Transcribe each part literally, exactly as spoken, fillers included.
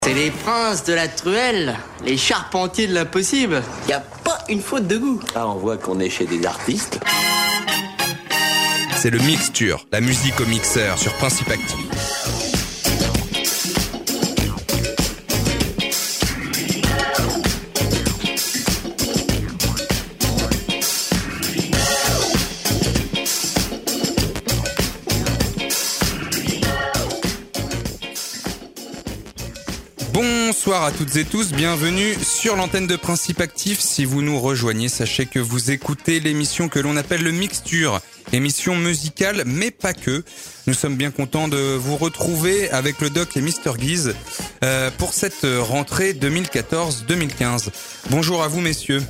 C'est les princes de la truelle, les charpentiers de l'impossible. Y a pas une faute de goût. Là, on voit qu'on est chez des artistes. C'est le Mixture, la musique au mixeur sur Principe Actif. Bonsoir à toutes et tous, bienvenue sur l'antenne de Principe Actif. Si vous nous rejoignez, sachez que vous écoutez l'émission que l'on appelle le Mixture, émission musicale mais pas que. Nous sommes bien contents de vous retrouver avec le Doc et Mister Guise euh, pour cette rentrée deux mille quatorze deux mille quinze. Bonjour à vous messieurs.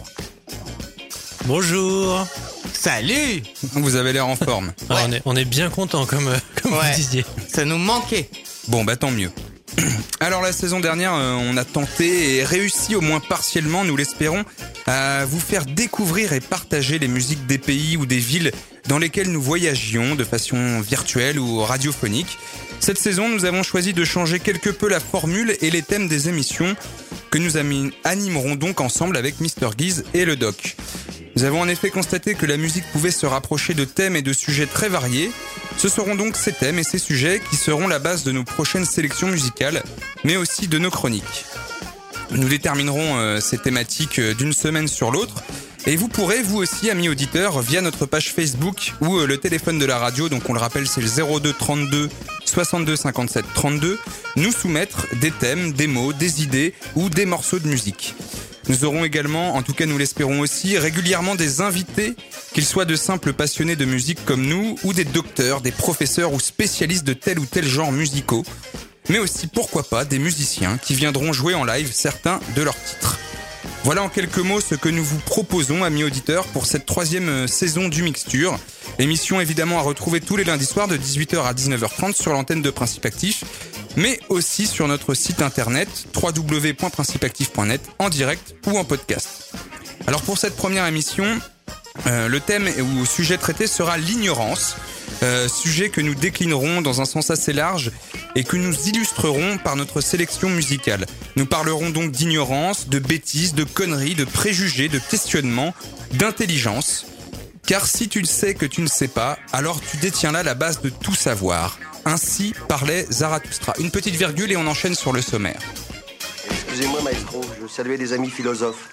Bonjour. Salut. Vous avez l'air en forme. Ouais. Ah, on, est, on est bien contents comme, euh, comme ouais. vous disiez. Ça nous manquait. Bon bah tant mieux. Alors la saison dernière, euh, on a tenté et réussi au moins partiellement, nous l'espérons, à vous faire découvrir et partager les musiques des pays ou des villes dans lesquelles nous voyagions de façon virtuelle ou radiophonique. Cette saison, nous avons choisi de changer quelque peu la formule et les thèmes des émissions que nous animerons donc ensemble avec Mister Guise et le Doc. Nous avons en effet constaté que la musique pouvait se rapprocher de thèmes et de sujets très variés. Ce seront donc ces thèmes et ces sujets qui seront la base de nos prochaines sélections musicales, mais aussi de nos chroniques. Nous déterminerons euh, ces thématiques euh, d'une semaine sur l'autre, et vous pourrez, vous aussi, amis auditeurs, via notre page Facebook ou euh, le téléphone de la radio, donc on le rappelle, c'est le zéro deux trente-deux soixante-deux cinquante-sept trente-deux, nous soumettre des thèmes, des mots, des idées ou des morceaux de musique. Nous aurons également, en tout cas nous l'espérons aussi, régulièrement des invités, qu'ils soient de simples passionnés de musique comme nous, ou des docteurs, des professeurs ou spécialistes de tel ou tel genre musicaux, mais aussi, pourquoi pas, des musiciens qui viendront jouer en live certains de leurs titres. Voilà en quelques mots ce que nous vous proposons, amis auditeurs, pour cette troisième saison du Mixture. Émission évidemment à retrouver tous les lundis soirs de dix-huit heures à dix-neuf heures trente sur l'antenne de Principe Actif, mais aussi sur notre site internet w w w point principe actif point net en direct ou en podcast. Alors pour cette première émission, euh, le thème ou sujet traité sera l'ignorance, euh, sujet que nous déclinerons dans un sens assez large et que nous illustrerons par notre sélection musicale. Nous parlerons donc d'ignorance, de bêtises, de conneries, de préjugés, de questionnements, d'intelligence. Car si tu ne sais que tu ne sais pas, alors tu détiens là la base de tout savoir. Ainsi parlait Zarathustra. Une petite virgule et on enchaîne sur le sommaire. Excusez-moi, maestro, je saluais des amis philosophes.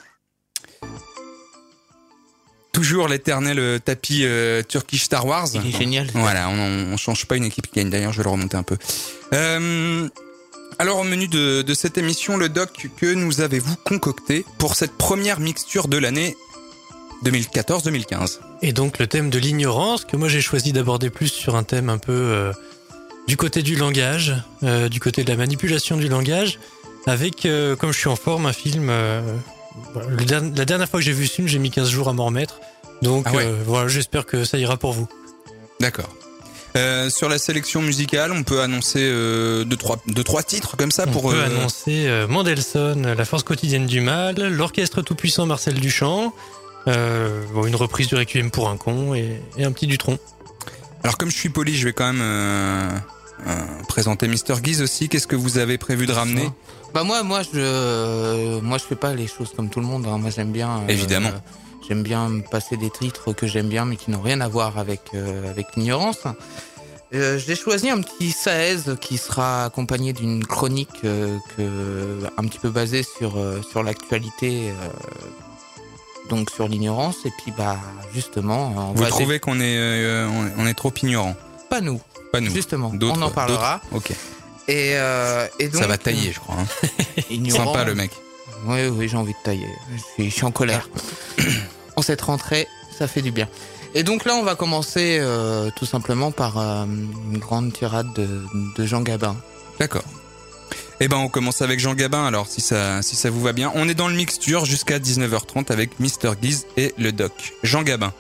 Toujours l'éternel tapis euh, Turkish Star Wars. Il est génial. Voilà, on, on change pas une équipe qui gagne. D'ailleurs, je vais le remonter un peu. Euh, alors, au menu de, de cette émission, le doc, que nous avez-vous concocté pour cette première mixture de l'année deux mille quatorze deux mille quinze? Et donc le thème de l'ignorance, que moi j'ai choisi d'aborder plus sur un thème un peu euh, du côté du langage, euh, du côté de la manipulation du langage, avec, euh, comme je suis en forme, un film... Euh, le der- la dernière fois que j'ai vu ce film, j'ai mis quinze jours à m'en remettre. Donc ah ouais. euh, voilà, j'espère que ça ira pour vous. D'accord. Euh, sur la sélection musicale, on peut annoncer euh, deux, trois, deux, trois titres comme ça on pour... On peut euh... annoncer euh, Mendelssohn, La force quotidienne du mal, l'orchestre tout-puissant Marcel Duchamp, euh, bon, une reprise du Requiem pour un con et, et un petit Dutronc. Alors comme je suis poli, je vais quand même euh, euh, présenter Mister Guise aussi. Qu'est-ce que vous avez prévu de ramener ? Bah moi, moi je, euh, moi je fais pas les choses comme tout le monde. Hein. Moi j'aime bien. Euh, Évidemment. J'aime bien me passer des titres que j'aime bien, mais qui n'ont rien à voir avec euh, avec l'ignorance. Euh, j'ai choisi un petit Saez qui sera accompagné d'une chronique euh, que un petit peu basée sur euh, sur l'actualité. Euh, donc sur l'ignorance, et puis bah justement on vous va trouvez dé... qu'on est euh, on est trop ignorant? Pas nous, pas nous, justement, d'autres, on en parlera. Ok. Et, euh, et donc ça va tailler, je crois. Hein. Ignorant. Sympa le mec. Oui oui, j'ai envie de tailler. Je suis, je suis en colère. En cette rentrée, ça fait du bien. Et donc là on va commencer euh, tout simplement par euh, une grande tirade de, de Jean Gabin. D'accord. Eh ben on commence avec Jean Gabin alors si ça si ça vous va bien. On est dans le Mixture jusqu'à dix-neuf heures trente avec Mister Guise et le Doc. Jean Gabin.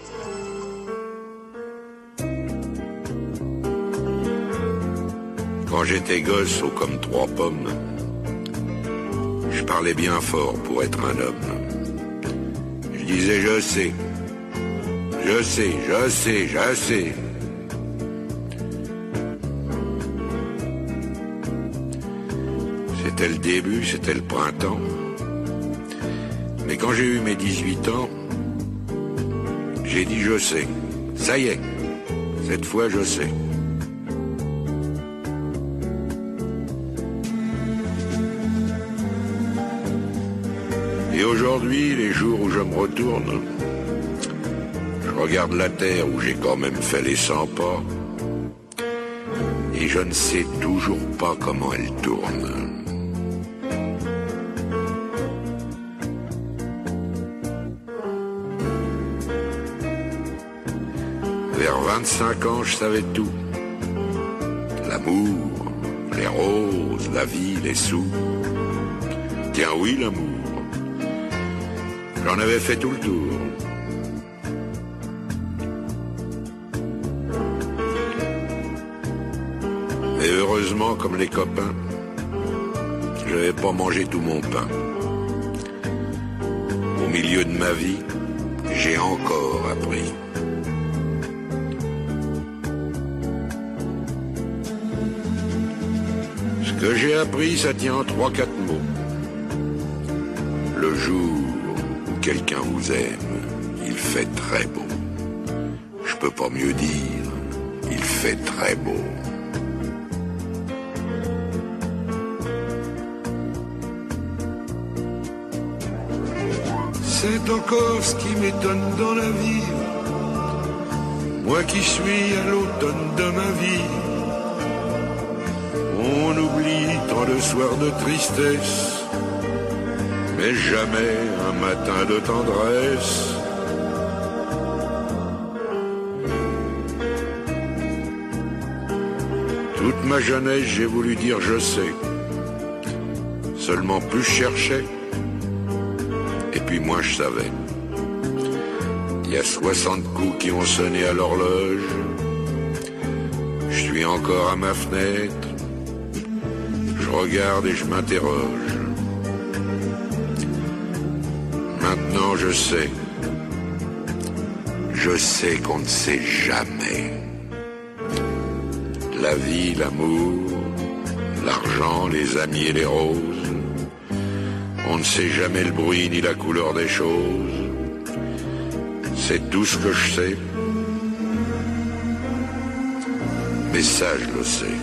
Quand j'étais gosse, haut comme trois pommes, je parlais bien fort pour être un homme. Je disais je sais, je sais, je sais, je sais. C'était le début, c'était le printemps. Mais quand j'ai eu mes dix-huit ans, j'ai dit je sais. Ça y est, cette fois je sais. Et aujourd'hui, les jours où je me retourne, je regarde la terre où j'ai quand même fait les cent pas, et je ne sais toujours pas comment elle tourne. Vers vingt-cinq ans, je savais tout. L'amour, les roses, la vie, les sous. Tiens oui, l'amour. J'en avais fait tout le tour. Mais heureusement, comme les copains, je n'avais pas mangé tout mon pain. Au milieu de ma vie, j'ai encore appris. Ce que j'ai appris, ça tient en trois, quatre mots. Le jour où quelqu'un vous aime, il fait très beau. Je peux pas mieux dire, il fait très beau. C'est encore ce qui m'étonne dans la vie. Moi qui suis à l'automne de ma vie. On oublie tant de soirs de tristesse, mais jamais un matin de tendresse. Toute ma jeunesse, j'ai voulu dire je sais. Seulement plus je cherchais, et puis moins je savais. Il y a soixante coups qui ont sonné à l'horloge. Je suis encore à ma fenêtre. Je regarde et je m'interroge. Maintenant je sais. Je sais qu'on ne sait jamais. La vie, l'amour, l'argent, les amis et les roses. On ne sait jamais le bruit ni la couleur des choses. C'est tout ce que je sais. Mais ça, je le sais.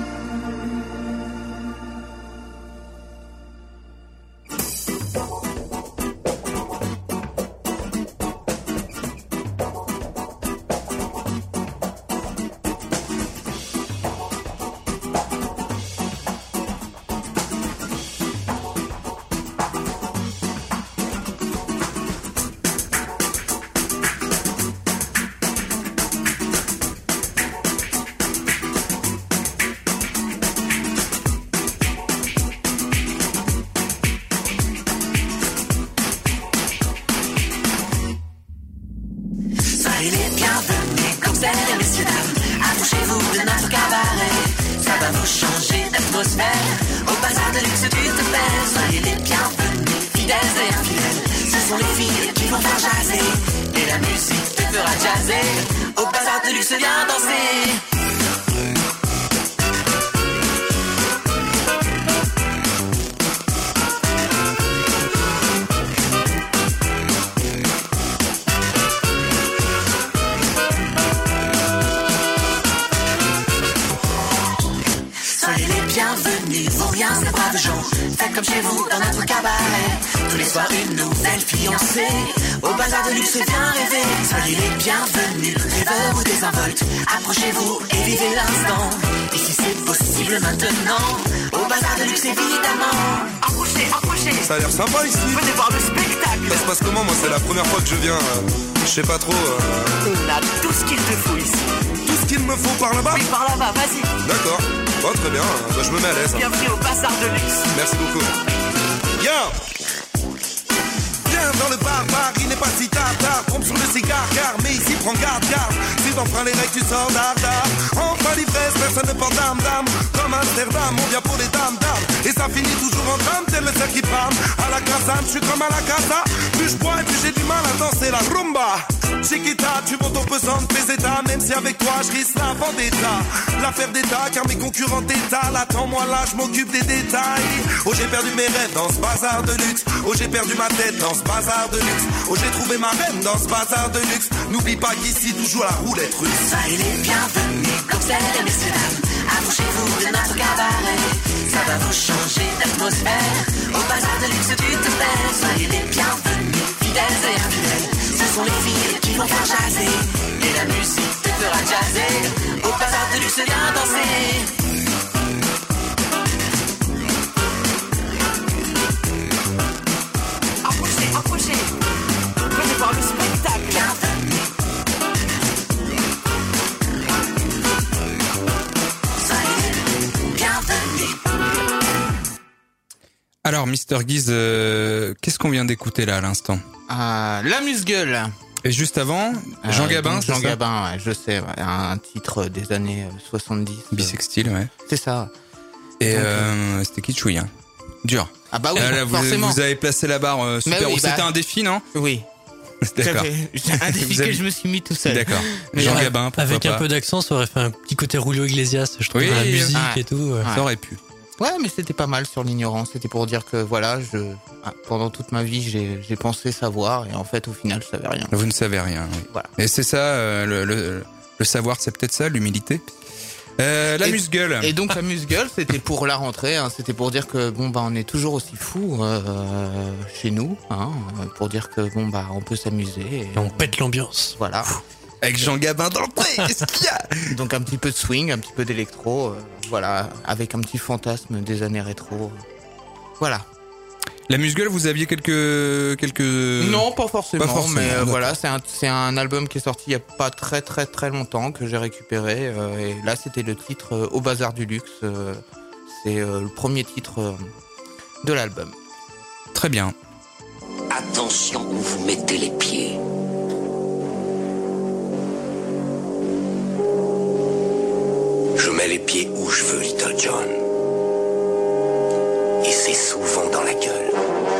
Approchez-vous et vivez l'instant. Et si c'est possible maintenant, au bazar de luxe évidemment. Approchez, approchez. Ça a l'air sympa ici. Venez voir le spectacle. Ça se passe comment? Moi c'est la première fois que je viens. Euh, je sais pas trop. Euh... On a tout ce qu'il te faut ici. Tout ce qu'il me faut par là-bas? Oui, par là-bas, vas-y. D'accord. Bon, très bien. Bah, je me mets à l'aise. Bienvenue au bazar de luxe. Merci beaucoup. Bien. Bien. Viens dans le bar, bar, il n'est pas si tard, tard. Trompe sur le cigare, car, mais ici prends garde, garde. Si t'enfreins les règles, tu sors d'art, d'art. Enfin l'ivresse, personne ne porte d'âme, d'âme. Comme Amsterdam, on vient pour les dames, dames. Et ça finit toujours en drame, tel le cerf qui parle. À la casa, je suis comme à la casa. Plus je bois et plus j'ai du mal à danser la rumba. Chiquita, tu montes au pesant de tes états. Même si avec toi je risque la vendetta. L'affaire d'état, car mes concurrents t'étalent. Attends-moi là, je m'occupe des détails. Oh j'ai perdu mes rêves dans ce bazar de luxe. Oh j'ai perdu ma tête dans ce bazar de luxe. Oh j'ai trouvé ma reine dans ce bazar de luxe. N'oublie pas qu'ici toujours la roulette russe. Soyez les bienvenus, cocktails et messieurs dames. Approchez-vous de notre cabaret. Ça va vous changer d'atmosphère. Au bazar de luxe tu te perds. Soyez les bienvenus, fidèles et infidèles. Ce sont les filles qui vont faire jaser. Et la musique te fera jazzer. Au bazar de luxe viens danser. Approchez, approchez. Venez voir le spectacle. Bienvenue. Soyez bienvenus. Alors, Mister Guise, euh, qu'est-ce qu'on vient d'écouter là à l'instant? Ah, l'amuse-gueule. Et juste avant, Euh, Jean Gabin, donc c'est Jean ça Gabin, ouais, je sais, ouais, un titre des années soixante-dix. Bisextile, ouais. C'est ça. Et Donc, euh, c'était kitschouille, hein. Dur. Ah bah oui, Ah, là, vous, forcément. vous avez placé la barre euh, super Mais oui, haut. C'était bah- un défi, non? Oui. D'accord. J'avais- C'est un défi Vous que avez- je me suis mis tout seul. D'accord. Mais Jean ouais, Gabin, pourquoi Avec pas. un peu d'accent, ça aurait fait un petit côté Julio Iglesias, je trouve, Oui, dans la musique ouais. et tout. euh. Ça aurait pu. Ouais, mais c'était pas mal sur l'ignorance. C'était pour dire que voilà, je ah, pendant toute ma vie, j'ai j'ai pensé savoir et en fait, au final, je savais rien. Vous ne savez rien. Oui. Voilà. Et c'est ça, euh, le, le, le savoir, c'est peut-être ça, l'humilité. Euh, la Et- muse-gueule. Et donc la muse-gueule, c'était pour la rentrée. Hein, c'était pour dire que bon bah on est toujours aussi fous euh, chez nous, hein, pour dire que bon bah on peut s'amuser. Et, Et on pète l'ambiance. Voilà. Avec Jean Gabin dans le pré, qu'est-ce qu'il y a? Donc un petit peu de swing, un petit peu d'électro, euh, voilà, avec un petit fantasme des années rétro. Voilà. La muse-gueule, vous aviez quelques... quelques... Non, pas forcément, Pas forcément, mais euh, d'accord. voilà, c'est un, c'est un album qui est sorti il y a pas très très très longtemps que j'ai récupéré. euh, et là, c'était le titre euh, Au Bazar du Luxe. euh, c'est euh, le premier titre euh, de l'album. Très bien. Attention où vous mettez les pieds. Je mets les pieds où je veux, Little John. Et c'est souvent dans la gueule.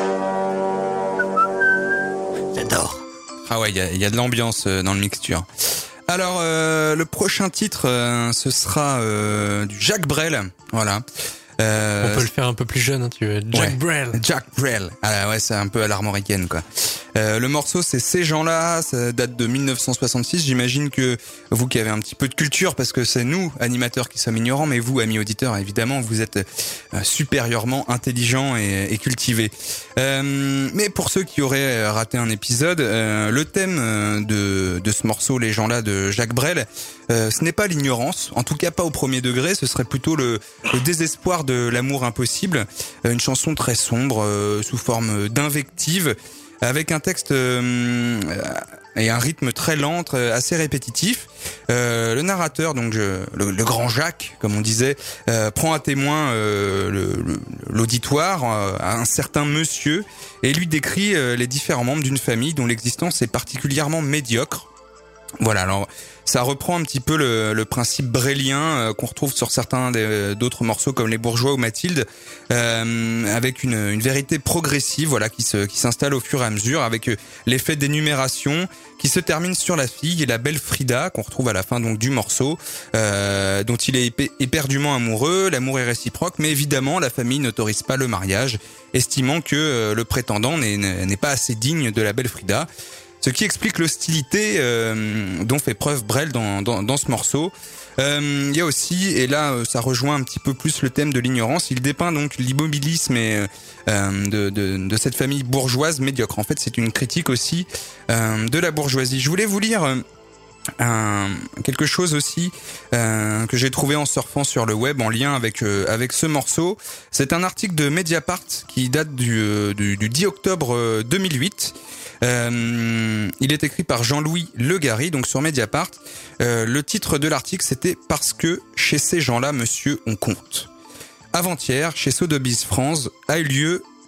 J'adore. Ah ouais, il y a, il y a de l'ambiance euh, dans le mixture. Alors, euh, le prochain titre, euh, ce sera euh, du Jacques Brel. Voilà. Euh, On peut le faire un peu plus jeune, hein, tu veux. Jack ouais. Brel. Jack Brel. Ah ouais, c'est un peu à l'armoricaine, quoi. Euh, le morceau, c'est Ces gens-là, ça date de mille neuf cent soixante-six. J'imagine que vous qui avez un petit peu de culture, parce que c'est nous, animateurs, qui sommes ignorants, mais vous, amis auditeurs, évidemment, vous êtes euh, supérieurement intelligents et, et cultivés. Euh, mais pour ceux qui auraient raté un épisode, euh, le thème euh, de, de ce morceau, Les gens-là, de Jacques Brel, euh, ce n'est pas l'ignorance, en tout cas pas au premier degré, ce serait plutôt le, le désespoir de l'amour impossible. Euh, une chanson très sombre, euh, sous forme d'invective, avec un texte euh, et un rythme très lent, très- assez répétitif. Euh, le narrateur, donc je- le, le grand Jacques, comme on disait, euh, prend à témoin euh, le- le- l'auditoire, euh, un certain monsieur, et lui décrit euh, les différents membres d'une famille dont l'existence est particulièrement médiocre. Voilà, alors ça reprend un petit peu le, le principe brélien euh, qu'on retrouve sur certains des- d'autres morceaux comme Les Bourgeois ou Mathilde, euh, avec une, une vérité progressive, voilà, qui se qui s'installe au fur et à mesure, avec euh, l'effet d'énumération qui se termine sur la fille et la belle Frida qu'on retrouve à la fin donc du morceau, euh, dont il est épé- éperdument amoureux. L'amour est réciproque, mais évidemment la famille n'autorise pas le mariage, estimant que euh, le prétendant n'est n'est pas assez digne de la belle Frida. Ce qui explique l'hostilité euh, dont fait preuve Brel dans, dans, dans ce morceau. Euh, il y a aussi, et là euh, ça rejoint un petit peu plus le thème de l'ignorance, il dépeint donc l'immobilisme et, euh, de, de, de cette famille bourgeoise médiocre. En fait, c'est une critique aussi euh, de la bourgeoisie. Je voulais vous lire euh, un, quelque chose aussi euh, que j'ai trouvé en surfant sur le web en lien avec euh, avec ce morceau. C'est un article de Mediapart qui date du, euh, du, du dix octobre deux mille huit. Euh, il est écrit par Jean-Louis Legary, donc sur Mediapart. Euh, le titre de l'article, c'était « Parce que chez ces gens-là, monsieur, on compte ». Avant-hier, chez Sotheby's France, a eu lieu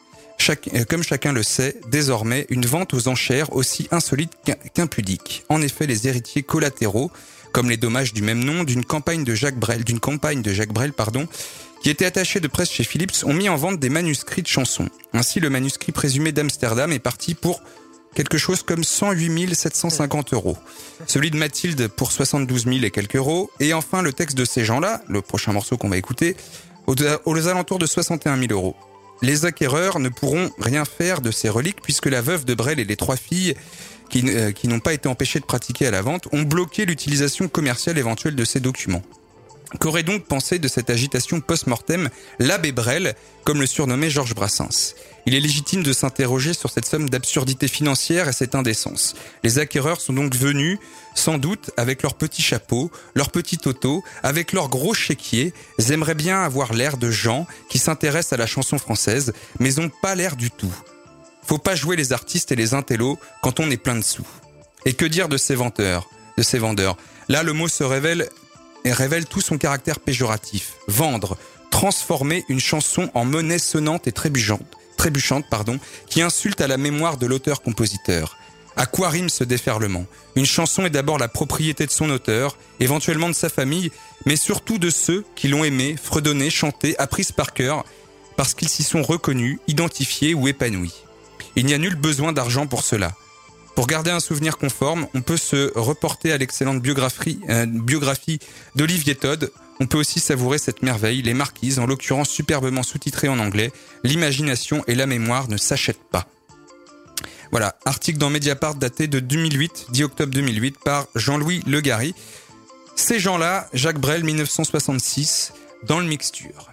Chaque, euh, comme chacun le sait, désormais, une vente aux enchères aussi insolite qu'impudique. En effet, les héritiers collatéraux, comme les dommages du même nom, d'une campagne de Jacques Brel, d'une campagne de Jacques Brel, pardon, qui était attachée de presse chez Philips, ont mis en vente des manuscrits de chansons. Ainsi, le manuscrit présumé d'Amsterdam est parti pour quelque chose comme cent huit mille sept cent cinquante euros. Celui de Mathilde pour soixante-douze mille et quelques euros. Et enfin, le texte de ces gens-là, le prochain morceau qu'on va écouter, aux, aux alentours de soixante et un mille euros. Les acquéreurs ne pourront rien faire de ces reliques puisque la veuve de Brel et les trois filles qui, euh, qui n'ont pas été empêchées de pratiquer à la vente ont bloqué l'utilisation commerciale éventuelle de ces documents. Qu'aurait donc pensé de cette agitation post-mortem l'abbé Brel, comme le surnommait Georges Brassens? Il est légitime de s'interroger sur cette somme d'absurdité financière et cette indécence. Les acquéreurs sont donc venus, sans doute, avec leur petit chapeau, leur petit auto, avec leur gros chéquier. Ils aimeraient bien avoir l'air de gens qui s'intéressent à la chanson française, mais n'ont pas l'air du tout. Faut pas jouer les artistes et les intellos quand on est plein de sous. Et que dire de ces vendeurs, de ces vendeurs? Là, le mot se révèle et révèle tout son caractère péjoratif. Vendre, transformer une chanson en monnaie sonnante et trébuchante, trébuchante pardon, qui insulte à la mémoire de l'auteur-compositeur. À quoi rime ce déferlement? Une chanson est d'abord la propriété de son auteur, éventuellement de sa famille, mais surtout de ceux qui l'ont aimée, fredonnée, chantée, apprise par cœur, parce qu'ils s'y sont reconnus, identifiés ou épanouis. Il n'y a nul besoin d'argent pour cela. Pour garder un souvenir conforme, on peut se reporter à l'excellente biographie, euh, biographie d'Olivier Todd. On peut aussi savourer cette merveille, Les Marquises, en l'occurrence superbement sous-titrée en anglais. L'imagination et la mémoire ne s'achètent pas. Voilà, article dans Mediapart daté de deux mille huit, dix octobre deux mille huit, par Jean-Louis Legary. Ces gens-là, Jacques Brel, dix-neuf cent soixante-six, dans le Mixture.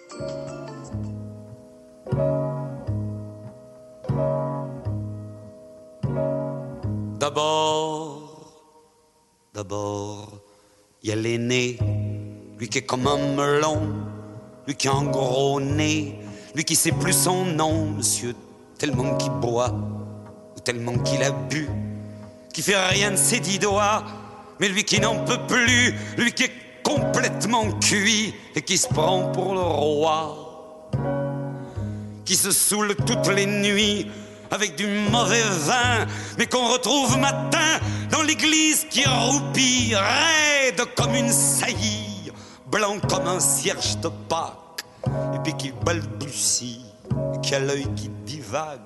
D'abord, d'abord, il y a l'aîné, lui qui est comme un melon, lui qui a un gros nez, lui qui sait plus son nom, monsieur, tellement qu'il boit, ou tellement qu'il a bu, qui fait rien de ses dix doigts, mais lui qui n'en peut plus, lui qui est complètement cuit et qui se prend pour le roi, qui se saoule toutes les nuits avec du mauvais vin, mais qu'on retrouve matin dans l'église qui roupille, raide comme une saillie, blanc comme un cierge de Pâques, et puis qui balbutie, et qui a l'œil qui divague.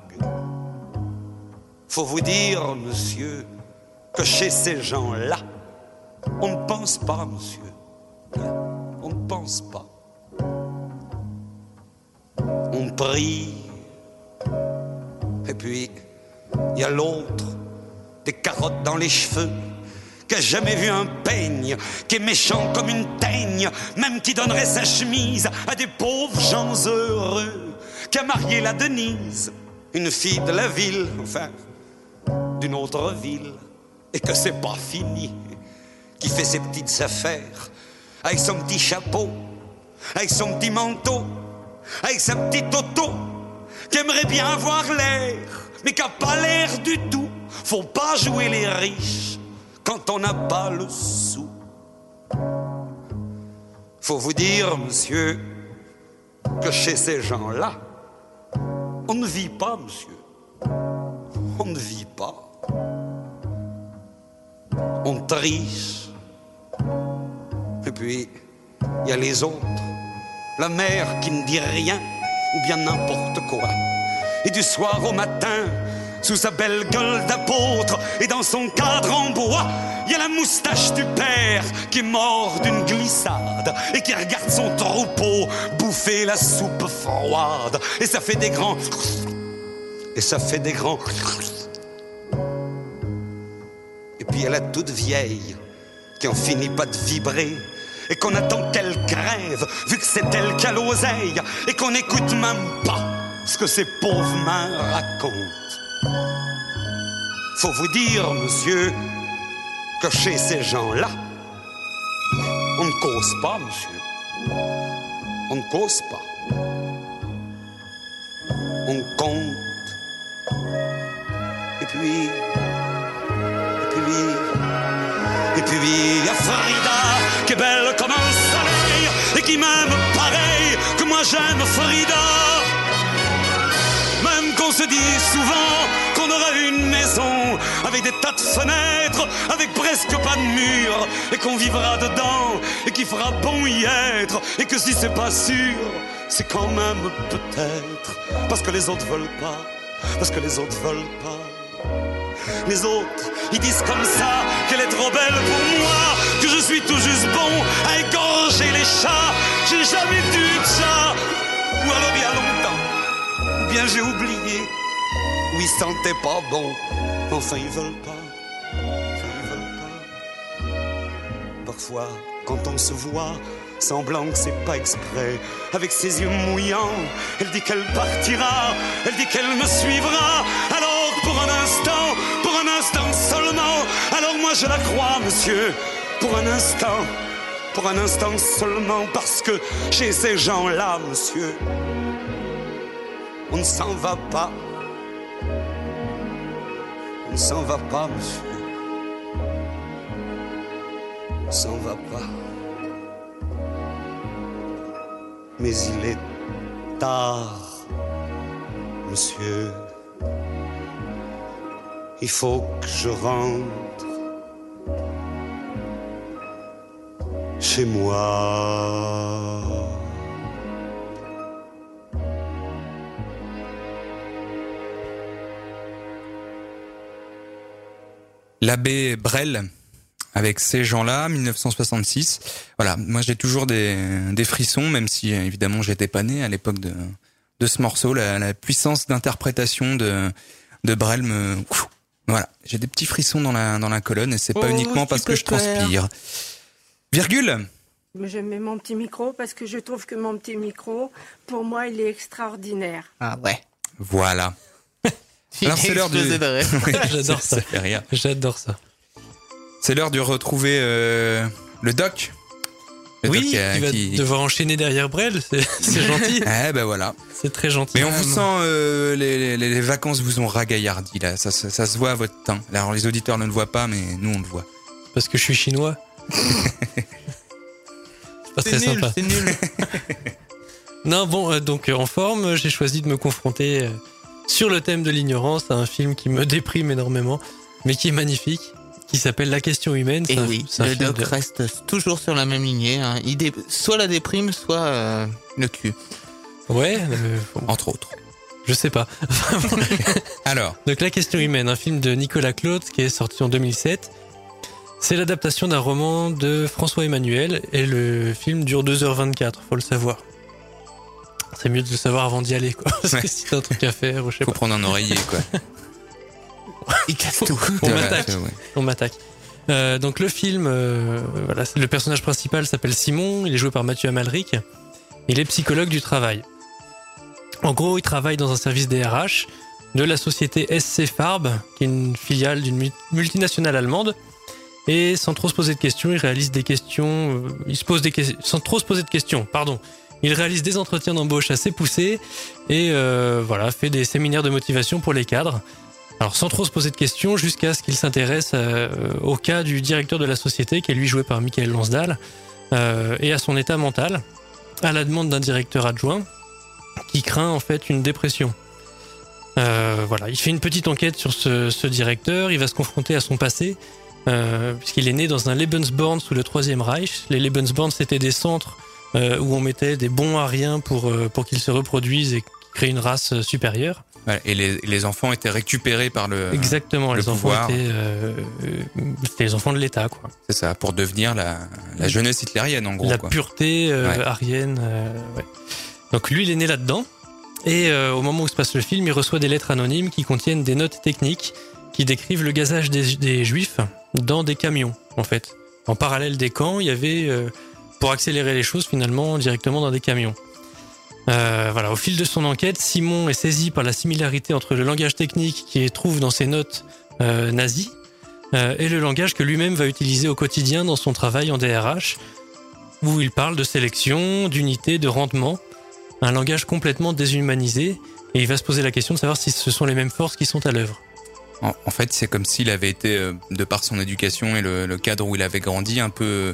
Faut vous dire, monsieur, que chez ces gens-là, on ne pense pas, monsieur. On ne pense pas. On prie. Et puis, il y a l'autre, des carottes dans les cheveux, qui a jamais vu un peigne, qui est méchant comme une teigne, même qui donnerait sa chemise à des pauvres gens heureux, qui a marié la Denise, une fille de la ville, enfin, d'une autre ville, et que c'est pas fini, qui fait ses petites affaires, avec son petit chapeau, avec son petit manteau, avec sa petite auto, qui aimerait bien avoir l'air, mais qui n'a pas l'air du tout. Faut pas jouer les riches quand on n'a pas le sou. Faut vous dire, monsieur, que chez ces gens-là, on ne vit pas, monsieur. On ne vit pas. On triche. Et puis, il y a les autres. La mère qui ne dit rien, ou bien n'importe quoi. Et du soir au matin, sous sa belle gueule d'apôtre et dans son cadre en bois, il y a la moustache du père qui est mort d'une glissade et qui regarde son troupeau bouffer la soupe froide. Et ça fait des grands... Et ça fait des grands... Et puis il y a la toute vieille qui en finit pas de vibrer et qu'on attend qu'elle crève, vu que c'est elle qui a l'oseille, et qu'on n'écoute même pas ce que ces pauvres mains racontent. Faut vous dire, monsieur, que chez ces gens-là, on ne cause pas, monsieur. On ne cause pas. On compte. Et puis... Et puis... Et puis il y a Frida, qui est belle comme un soleil, et qui m'aime pareil que moi j'aime Frida. Même se dit souvent qu'on aura une maison avec des tas de fenêtres, avec presque pas de murs, et qu'on vivra dedans, et qu'il fera bon y être, et que si c'est pas sûr, c'est quand même peut-être, parce que les autres veulent pas, parce que les autres veulent pas. Les autres, ils disent comme ça qu'elle est trop belle pour moi, que je suis tout juste bon à égorger les chats. J'ai jamais dû de ça, ou alors il y a longtemps, ou bien j'ai oublié, ou ils sentaient pas bon. Enfin ils veulent pas, enfin ils veulent pas. Parfois, quand on se voit, semblant que c'est pas exprès, avec ses yeux mouillants, elle dit qu'elle partira, elle dit qu'elle me suivra. Alors pour un instant, pour un instant seulement, alors moi je la crois, monsieur, pour un instant, pour un instant seulement, parce que chez ces gens-là, monsieur, on ne s'en va pas, on ne s'en va pas, monsieur, on ne s'en va pas. Mais il est tard, monsieur. Il faut que je rentre chez moi. L'abbé Brel, avec ces gens-là, dix-neuf cent soixante-six. Voilà, moi j'ai toujours des, des frissons, même si évidemment j'étais pas né à l'époque de, de ce morceau. La, la puissance d'interprétation de, de Brel me... Voilà, j'ai des petits frissons dans la, dans la colonne et c'est pas Oh, uniquement parce que je transpire. Virgule. Je mets mon petit micro parce que je trouve que mon petit micro, pour moi, il est extraordinaire. Ah ouais. Voilà. Alors c'est l'heure du... Oui, j'adore ça. Ça fait rire. J'adore ça. C'est l'heure de retrouver euh, le doc. Le oui, doc, euh, qui va qui... devoir enchaîner derrière Brel, c'est, c'est gentil. Eh ben voilà. C'est très gentil. Mais on vous sent, euh, les, les, les vacances vous ont ragaillardi là, ça, ça, ça se voit à votre teint. Alors les auditeurs ne le voient pas, mais nous on le voit. Parce que je suis chinois. C'est pas C'est très nul, sympa. c'est nul. Non, bon, euh, donc euh, en forme, j'ai choisi de me confronter euh, sur le thème de l'ignorance à un film qui me déprime énormément, mais qui est magnifique, qui s'appelle La question humaine. Et C'est un- oui, c'est un le film doc de- reste toujours sur la même lignée. Hein. Il dé... Soit la déprime, soit euh, le cul. Ouais, euh, bon, Entre autres. je sais pas. Alors, Donc La question humaine, un film de Nicolas Claude qui est sorti en deux mille sept. C'est l'adaptation d'un roman de François Emmanuel et le film dure deux heures vingt-quatre, faut le savoir. C'est mieux de le savoir avant d'y aller, quoi. Parce Ouais. que si t'as un truc à faire, ou je sais faut pas. prendre un oreiller quoi. Il casse tout. On Voilà, m'attaque. c'est- ouais. On m'attaque. Euh, donc le film, euh, voilà, c'est- le personnage principal s'appelle Simon, il est joué par Mathieu Amalric. Il est psychologue du travail. En gros, il travaille dans un service des R H de la société S C Farb, qui est une filiale d'une mu- multinationale allemande. Et sans trop se poser de questions, il réalise des questions. euh, il se pose des questions sans trop se poser de questions. Pardon. Il réalise des entretiens d'embauche assez poussés et euh, voilà, fait des séminaires de motivation pour les cadres. Alors sans trop se poser de questions, jusqu'à ce qu'il s'intéresse euh, au cas du directeur de la société, qui est lui joué par Michael Lansdal, euh, et à son état mental, à la demande d'un directeur adjoint qui craint en fait une dépression. Euh, voilà, il fait une petite enquête sur ce, ce directeur, il va se confronter à son passé, euh, puisqu'il est né dans un Lebensborn sous le Troisième Reich. Les Lebensborn, c'était des centres euh, où on mettait des bons ariens pour, euh, pour qu'ils se reproduisent et créent une race euh, supérieure. Voilà, et les, les enfants étaient récupérés par le. Exactement, le les enfants pouvoir. étaient, euh, euh, c'était les enfants de l'État, quoi. C'est ça, pour devenir la, la jeunesse hitlérienne en gros. La quoi. pureté euh, Ouais. arienne. euh, ouais. Donc lui, il est né là-dedans. Et euh, au moment où se passe le film, il reçoit des lettres anonymes qui contiennent des notes techniques qui décrivent le gazage des, des juifs dans des camions, en fait. En parallèle des camps, il y avait, euh, pour accélérer les choses, finalement, directement dans des camions. Euh, voilà, au fil de son enquête, Simon est saisi par la similarité entre le langage technique qu'il trouve dans ses notes euh, nazies euh, et le langage que lui-même va utiliser au quotidien dans son travail en D R H, où il parle de sélection, d'unité, de rendement, un langage complètement déshumanisé, et il va se poser la question de savoir si ce sont les mêmes forces qui sont à l'œuvre. En, en fait, c'est comme s'il avait été, euh, de par son éducation et le, le cadre où il avait grandi, un peu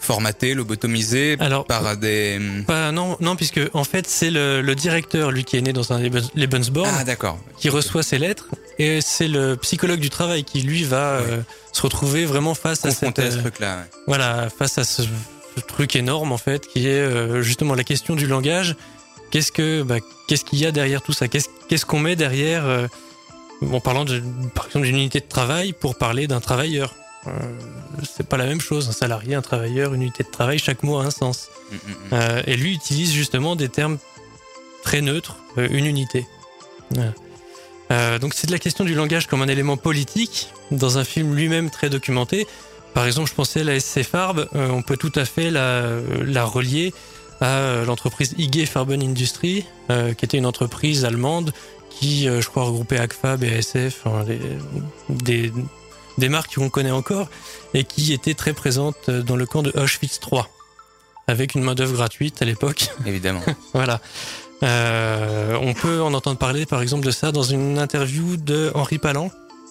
formaté, lobotomisé Alors, par des... Pas, non, non, puisque en fait c'est le, le directeur, lui qui est né dans un Lebensborn, ah, d'accord. qui reçoit ses lettres, et c'est le psychologue du travail qui lui va ouais. euh, se retrouver vraiment face Confronté à, cette, à ce truc-là. Ouais. Voilà, face à ce, ce truc énorme en fait, qui est euh, justement la question du langage. Qu'est-ce que, bah, qu'est-ce qu'il y a derrière tout ça ? Qu'est-ce, qu'est-ce qu'on met derrière euh, en parlant de, par exemple d'une unité de travail pour parler d'un travailleur. Euh, c'est pas la même chose, un salarié, un travailleur, une unité de travail, chaque mot a un sens. Mmh, mmh. Euh, et lui utilise justement des termes très neutres, euh, une unité. Voilà. Euh, donc c'est de la question du langage comme un élément politique dans un film lui-même très documenté. Par exemple, je pensais à la S C Farbe, euh, on peut tout à fait la, la relier à l'entreprise I G Farben Industrie, euh, qui était une entreprise allemande qui, euh, je crois, regroupait Agfa, B A S F, hein, les, des... des marques qu'on connaît encore, et qui étaient très présentes dans le camp de Auschwitz trois, avec une main-d'œuvre gratuite à l'époque. Évidemment. Voilà. Euh, on peut en entendre parler, par exemple, de ça dans une interview de Henri Palan.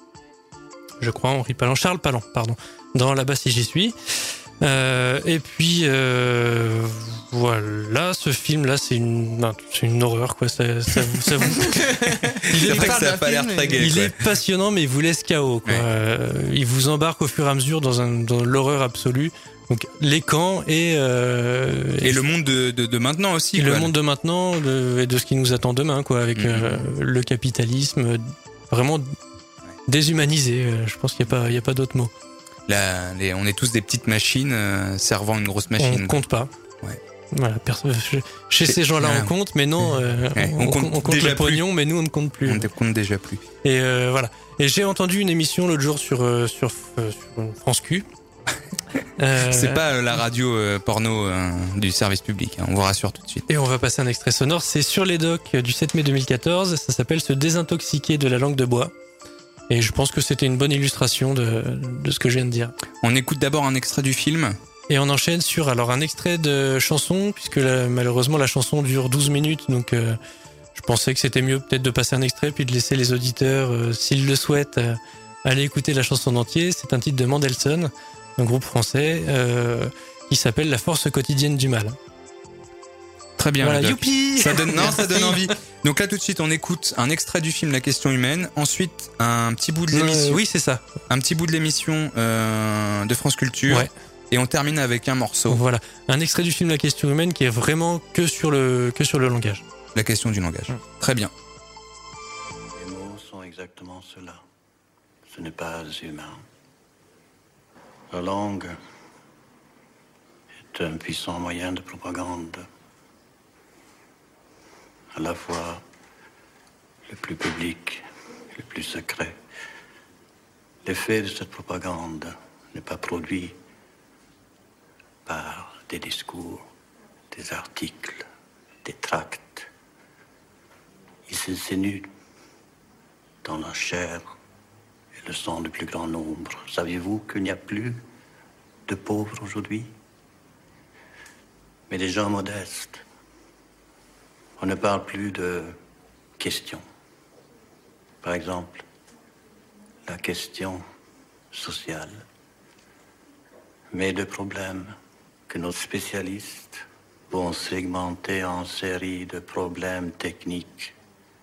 Je crois, Henri Palan, Charles Palan, pardon, dans Là-bas si j'y suis. Euh, et puis, euh, voilà, ce film-là, c'est une, non, c'est une horreur, quoi. Ça, ça, ça vous... il est, pas, ça a pas l'air très gai, il quoi. est passionnant, mais il vous laisse K O, quoi. Ouais. Euh, il vous embarque au fur et à mesure dans, un, dans l'horreur absolue. Donc, les camps et... Euh, et, et le monde de, de, de maintenant aussi, et quoi. Le monde de maintenant de, et de ce qui nous attend demain, quoi, avec mmh. euh, le capitalisme vraiment déshumanisé. Je pense qu'il n'y a pas, il y a pas d'autre mot. La, les, on est tous des petites machines euh, servant une grosse machine. On compte pas. Ouais. Voilà, perso- chez ces gens-là, voilà. on compte, mais non, euh, ouais, on, on compte, on compte déjà le pognon, plus. Mais nous, on ne compte plus. On ne compte déjà plus. Et euh, voilà. Et j'ai entendu une émission l'autre jour sur euh, sur, euh, sur France Q. euh, C'est pas euh, la radio euh, porno euh, du service public, hein, on vous rassure tout de suite. Et on va passer un extrait sonore. C'est sur les docs du sept mai deux mille quatorze. Ça s'appelle Se désintoxiquer de la langue de bois. Et je pense que c'était une bonne illustration de, de ce que je viens de dire. On écoute d'abord un extrait du film. Et on enchaîne sur alors un extrait de chanson, puisque la, malheureusement la chanson dure douze minutes, donc euh, je pensais que c'était mieux peut-être de passer un extrait puis de laisser les auditeurs, euh, s'ils le souhaitent, euh, aller écouter la chanson entière. C'est un titre de Mendelssohn, un groupe français, euh, qui s'appelle La force quotidienne du mal. Très bien. Voilà, youpi. Ça donne, non, ça donne envie. Donc là, tout de suite, on écoute un extrait du film La question humaine. Ensuite, un petit bout de l'émission. Euh, oui, c'est ça. Un petit bout de l'émission euh, de France Culture. Ouais. Et on termine avec un morceau. Voilà, un extrait du film La question humaine qui est vraiment que sur le que sur le langage. La question du langage. Mmh. Très bien. Les mots sont exactement cela. Ce n'est pas humain. La langue est un puissant moyen de propagande. À la fois le plus public et le plus secret. L'effet de cette propagande n'est pas produit par des discours, des articles, des tracts. Il s'insinue dans la chair et le sang du plus grand nombre. Saviez-vous qu'il n'y a plus de pauvres aujourd'hui, mais des gens modestes? On ne parle plus de questions. Par exemple, la question sociale, mais de problèmes que nos spécialistes vont segmenter en séries de problèmes techniques.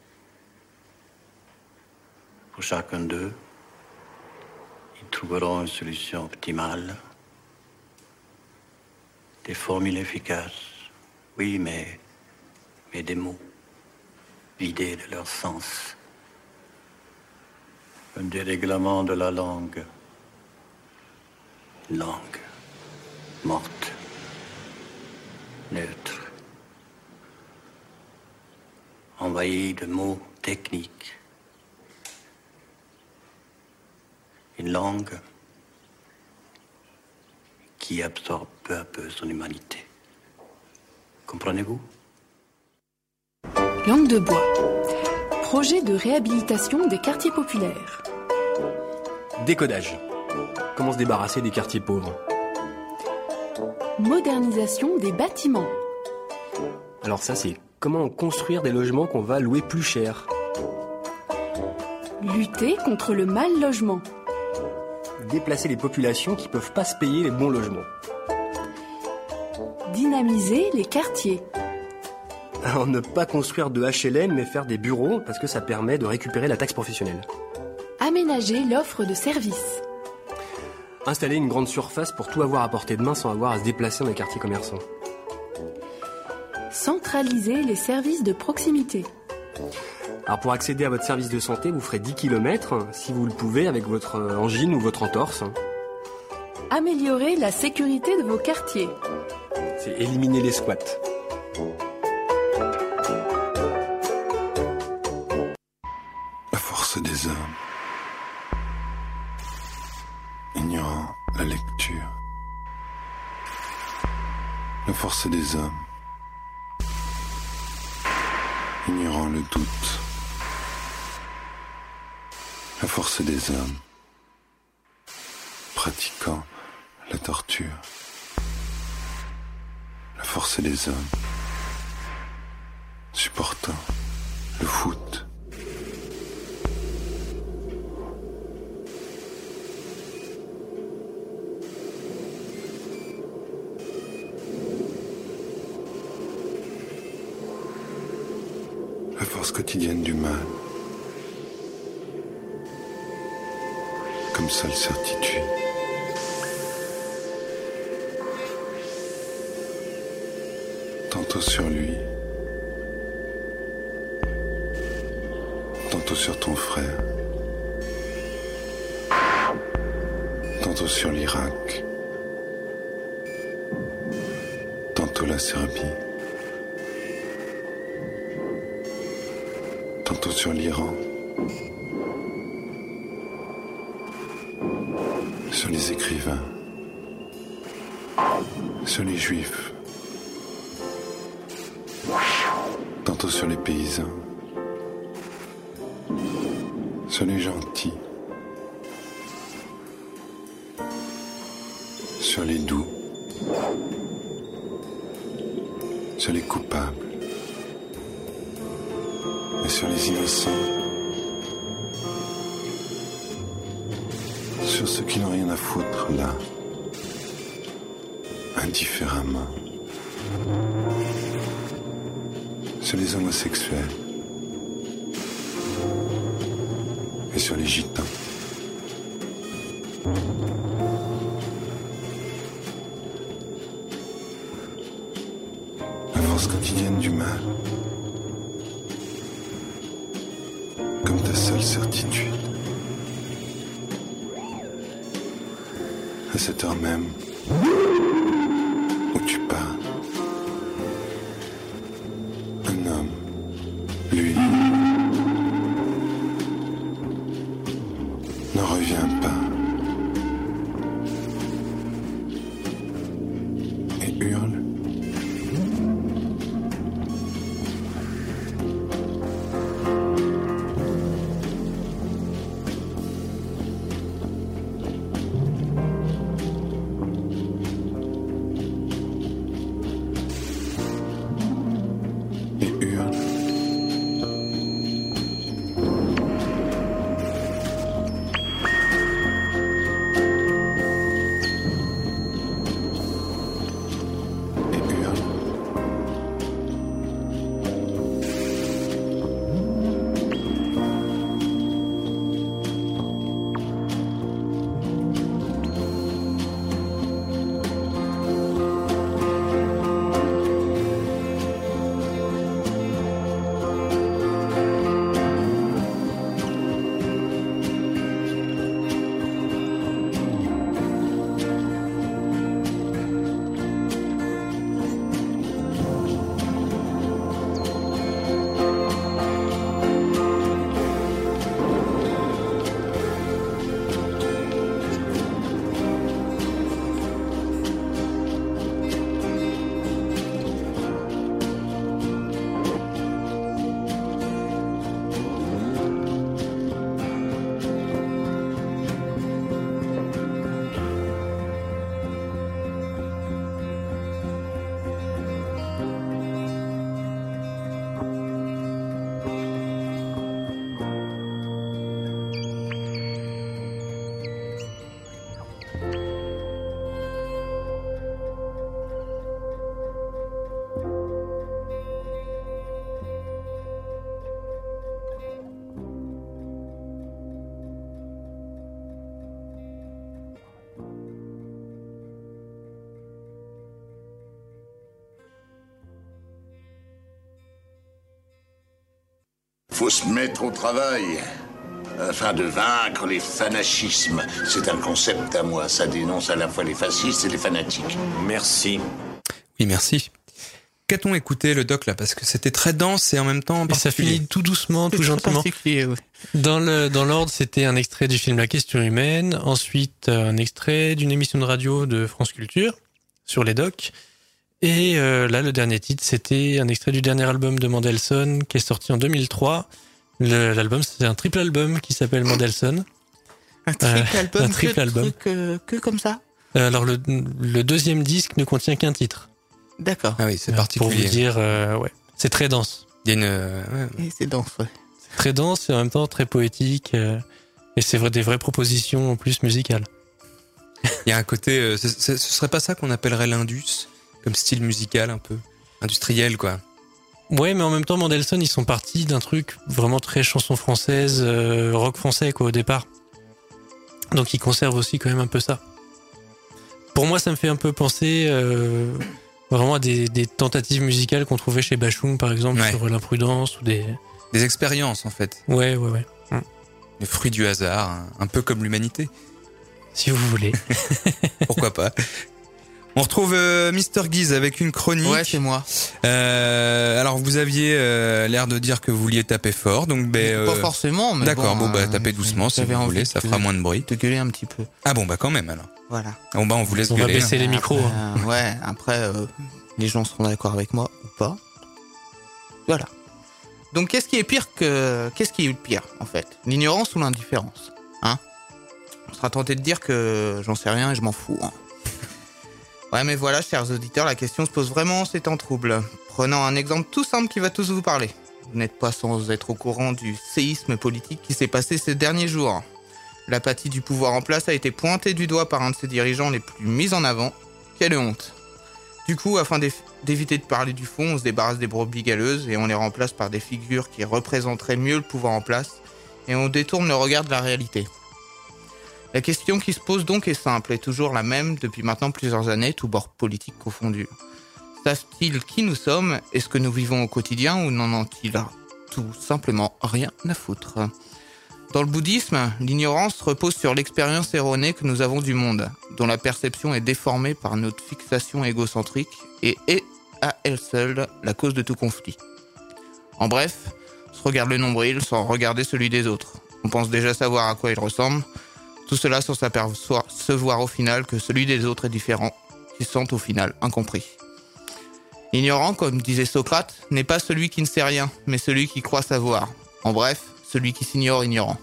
Pour chacun d'eux, ils trouveront une solution optimale, des formules efficaces, oui, mais mais des mots vidés de leur sens. Un dérèglement de la langue. Une langue morte, neutre, envahie de mots techniques. Une langue qui absorbe peu à peu son humanité. Comprenez-vous ? Langue de bois. Projet de réhabilitation des quartiers populaires. Décodage. Comment se débarrasser des quartiers pauvres. Modernisation des bâtiments. Alors ça, c'est comment construire des logements qu'on va louer plus cher. Lutter contre le mal logement. Déplacer les populations qui peuvent pas se payer les bons logements. Dynamiser les quartiers. Alors, ne pas construire de H L M mais faire des bureaux parce que ça permet de récupérer la taxe professionnelle. Aménager l'offre de services. Installer une grande surface pour tout avoir à portée de main sans avoir à se déplacer dans les quartiers commerçants. Centraliser les services de proximité. Alors pour accéder à votre service de santé, vous ferez dix kilomètres, si vous le pouvez, avec votre angine ou votre entorse. Améliorer la sécurité de vos quartiers. C'est éliminer les squats. La force des hommes. Ignorant la lecture. La force des hommes. Ignorant le doute. La force des hommes. Pratiquant la torture. La force des hommes. Supportant le foot. La force quotidienne du mal. Comme seule certitude. Tantôt sur lui, tantôt sur ton frère, tantôt sur l'Irak, tantôt la Serbie, tantôt sur l'Iran, sur les écrivains, sur les juifs, tantôt sur les paysans, sur les gentils, sur les doux, sur les coupables et sur les innocents, sur ceux qui n'ont rien à foutre là, indifféremment, sur les homosexuels et sur les gitans. La force quotidienne du mal, comme ta seule certitude. À cette heure même où tu pars, un homme, lui, ne revient pas et hurle. faut se mettre au travail afin de vaincre les fanachismes. C'est un concept à moi, ça dénonce à la fois les fascistes et les fanatiques. Merci. Oui, merci. Qu'a-t-on écouté, le doc, là? Parce que c'était très dense et en même temps... Et ça finit tout doucement, tout gentiment. Ouais. Dans le dans l'ordre, c'était un extrait du film La Question Humaine, ensuite un extrait d'une émission de radio de France Culture sur les docs, et euh, là, le dernier titre, c'était un extrait du dernier album de Mendelssohn qui est sorti en deux mille trois. Le, l'album, c'est un triple album qui s'appelle Mendelssohn. Un triple euh, album, un triple que, album. Que, que comme ça. Alors, le, le deuxième disque ne contient qu'un titre. D'accord. Ah oui, c'est Euh, particulier. Pour vous dire, euh, ouais, c'est très dense. Il y a une... euh, ouais. Et c'est dense, ouais. C'est très dense et en même temps très poétique. euh, et c'est vrai, des vraies propositions en plus musicales. Il y a un côté... euh, ce, ce serait pas ça qu'on appellerait l'indus, comme style musical un peu industriel, quoi. Ouais, mais en même temps, Mendelssohn, ils sont partis d'un truc vraiment très chanson française, euh, rock français, quoi, au départ. Donc ils conservent aussi quand même un peu ça. Pour moi, ça me fait un peu penser euh, vraiment à des, des tentatives musicales qu'on trouvait chez Bachung, par exemple, Ouais. sur l'imprudence ou des... Des expériences, en fait. Ouais, ouais, ouais. Le fruit du hasard, un, un peu comme l'humanité. Si vous voulez. Pourquoi pas. On retrouve euh, Mister Guise avec une chronique. Ouais, c'est moi. Euh, alors vous aviez euh, l'air de dire que vous vouliez taper fort, donc ben. euh, Pas forcément, mais D'accord, bon, bon, bah euh, tapez doucement si j'avais vous envie voulez, ça de- fera moins de bruit. De gueuler un petit peu. Ah bon, bah quand même alors. Voilà. Bon bah on vous laisse On va gueuler. baisser les micros. Après, hein. euh, ouais, après, euh, les gens seront d'accord avec moi ou pas. Voilà. Donc, qu'est-ce qui est pire que. Qu'est-ce qui est le pire, en fait? L'ignorance ou l'indifférence? Hein? On sera tenté de dire que j'en sais rien et je m'en fous. Hein. Ouais, mais voilà, chers auditeurs, la question se pose vraiment, c'est en trouble. Prenons un exemple tout simple qui va tous vous parler. Vous n'êtes pas sans être au courant du séisme politique qui s'est passé ces derniers jours. L'apathie du pouvoir en place a été pointée du doigt par un de ses dirigeants les plus mis en avant. Quelle honte! Du coup, afin d'éf- d'éviter de parler du fond, on se débarrasse des brebis galeuses et on les remplace par des figures qui représenteraient mieux le pouvoir en place, et on détourne le regard de la réalité. La question qui se pose donc est simple et toujours la même depuis maintenant plusieurs années, tous bords politiques confondus. Savent-ils qui nous sommes et ce que nous vivons au quotidien ou n'en ont-ils tout simplement rien à foutre? Dans le bouddhisme, l'ignorance repose sur l'expérience erronée que nous avons du monde, dont la perception est déformée par notre fixation égocentrique et est à elle seule la cause de tout conflit. En bref, on se regarde le nombril sans regarder celui des autres. On pense déjà savoir à quoi il ressemble, tout cela sans s'apercevoir au final que celui des autres est différent, qui se sent au final incompris. L'ignorant, comme disait Socrate, n'est pas celui qui ne sait rien, mais celui qui croit savoir. En bref, celui qui s'ignore ignorant.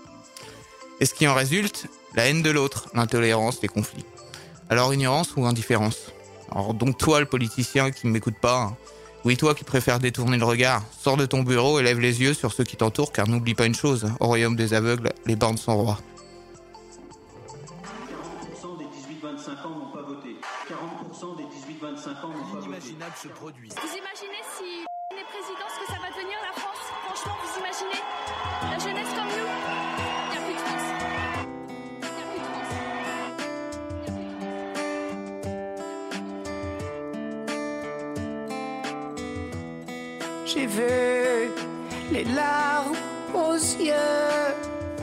Et ce qui en résulte, la haine de l'autre, l'intolérance, les conflits. Alors ignorance ou indifférence? Alors donc toi le politicien qui ne m'écoute pas, hein. Oui toi qui préfères détourner le regard, sors de ton bureau et lève les yeux sur ceux qui t'entourent car n'oublie pas une chose, au royaume des aveugles, les bornes sont rois. quarante pour cent des dix-huit vingt-cinq ans n'ont pas voté. quarante pour cent des dix-huit vingt-cinq ans n'ont pas voté. Inimaginable se produit. Vous imaginez si on est président, ce que ça va devenir la France? Franchement, vous imaginez? La jeunesse comme nous? Il n'y a plus de France. Il n'y a plus de France. J'ai vu les larmes aux yeux,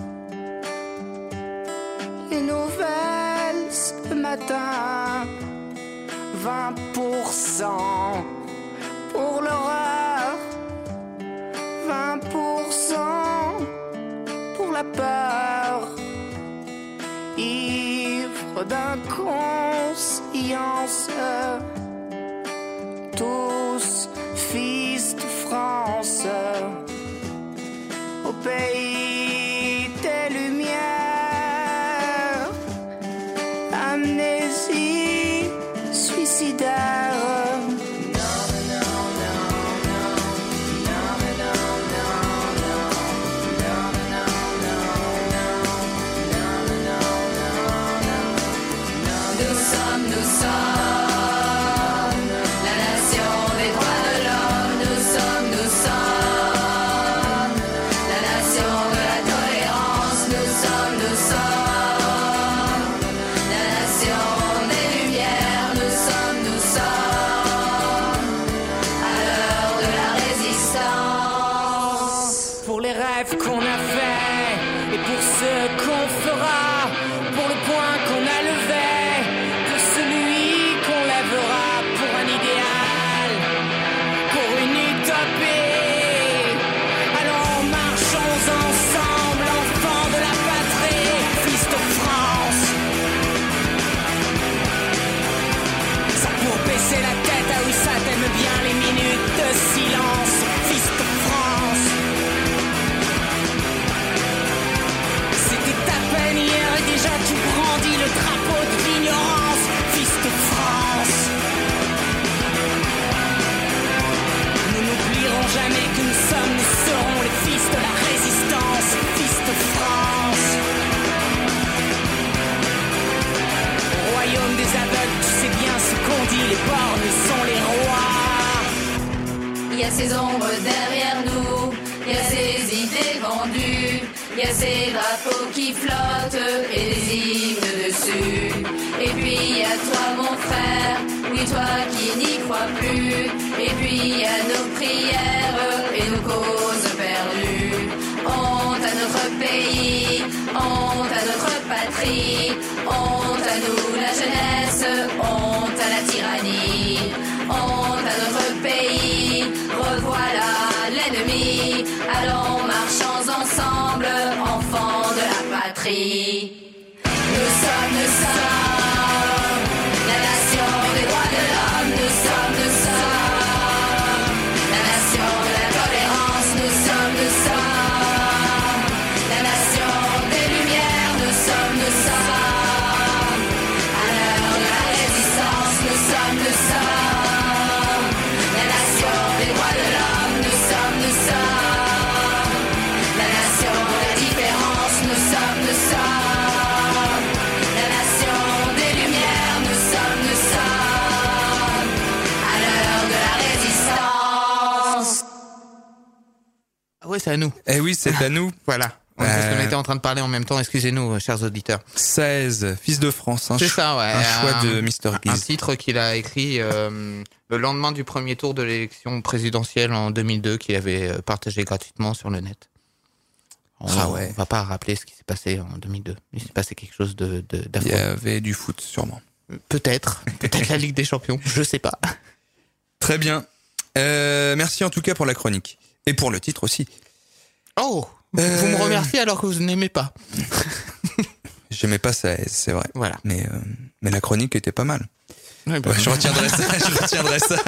les nouvelles ce matin. vingt pour cent pour l'horreur, vingt pour cent pour la peur, ivre d'inconscience, tous fils de France, au pays des lumières, amnésie suicidaire. Nous sommes, nous sommes la nation des droits de l'homme. Nous sommes, nous sommes la nation de la rêves qu'on a faits et pour ce qu'on fera, pour le point qu'on a levé, pour celui qu'on lèvera, pour un idéal, pour une utopie. Allons, marchons ensemble, enfants de la patrie, fils de France. Ça pour baisser la tête, ah oui, ça t'aime bien les minutes de silence, fils de France. C'était à peine hier et déjà tu brandis le drapeau de l'ignorance, fils de France. Nous n'oublierons jamais que nous sommes, nous serons les fils de la résistance, fils de France. Au royaume des aveugles, tu sais bien ce qu'on dit, les bornes sont les rois. Il y a ces ombres derrière nous, il y a ces idées vendues, il y a ces drapeaux qui flottent et des hymnes dessus. Et puis il y a toi mon frère, oui toi qui n'y crois plus. Et puis il y a nos prières et nos causes perdues. Honte à notre pays, honte à notre patrie, honte à nous la jeunesse, honte à la tyrannie. Honte à notre pays, revoilà l'ennemi. Allons, marchons ensemble, enfants de la patrie. Nous sommes, nous sommes la nation des droits de l'homme. Nous sommes, nous sommes la nation de la tolérance. Nous sommes, nous sommes la nation des lumières. Nous sommes, nous sommes à l'heure de la résistance. Nous sommes, nous sommes la nation des droits de l'homme. Nous sommes, nous sommes la nation de la différence. Nous sommes, nous sommes la nation des lumières. Nous sommes, nous sommes à l'heure de la résistance. Ah ouais, c'est à nous. Eh oui, c'est à nous. Voilà. On, Euh, on était en train de parler en même temps, excusez-nous, chers auditeurs. seize, Fils de France. Un C'est cho- ça, ouais. Un choix de mister Un Giz. titre qu'il a écrit euh, le lendemain du premier tour de l'élection présidentielle en deux mille deux, qu'il avait euh, partagé gratuitement sur le net. On, Ah ouais. on va pas rappeler ce qui s'est passé en deux mille deux. Il s'est passé quelque chose de, de Il d'affreux. y avait du foot, sûrement. Peut-être. Peut-être la Ligue des Champions. Je sais pas. Très bien. Euh, merci en tout cas pour la chronique. Et pour le titre aussi. Oh, Euh, vous me remerciez alors que vous n'aimez pas. J'aimais pas ça, c'est vrai. Voilà. Mais, euh, mais la chronique était pas mal. Ouais, bah, Ouais, je retiendrai ça, je retiendrai ça.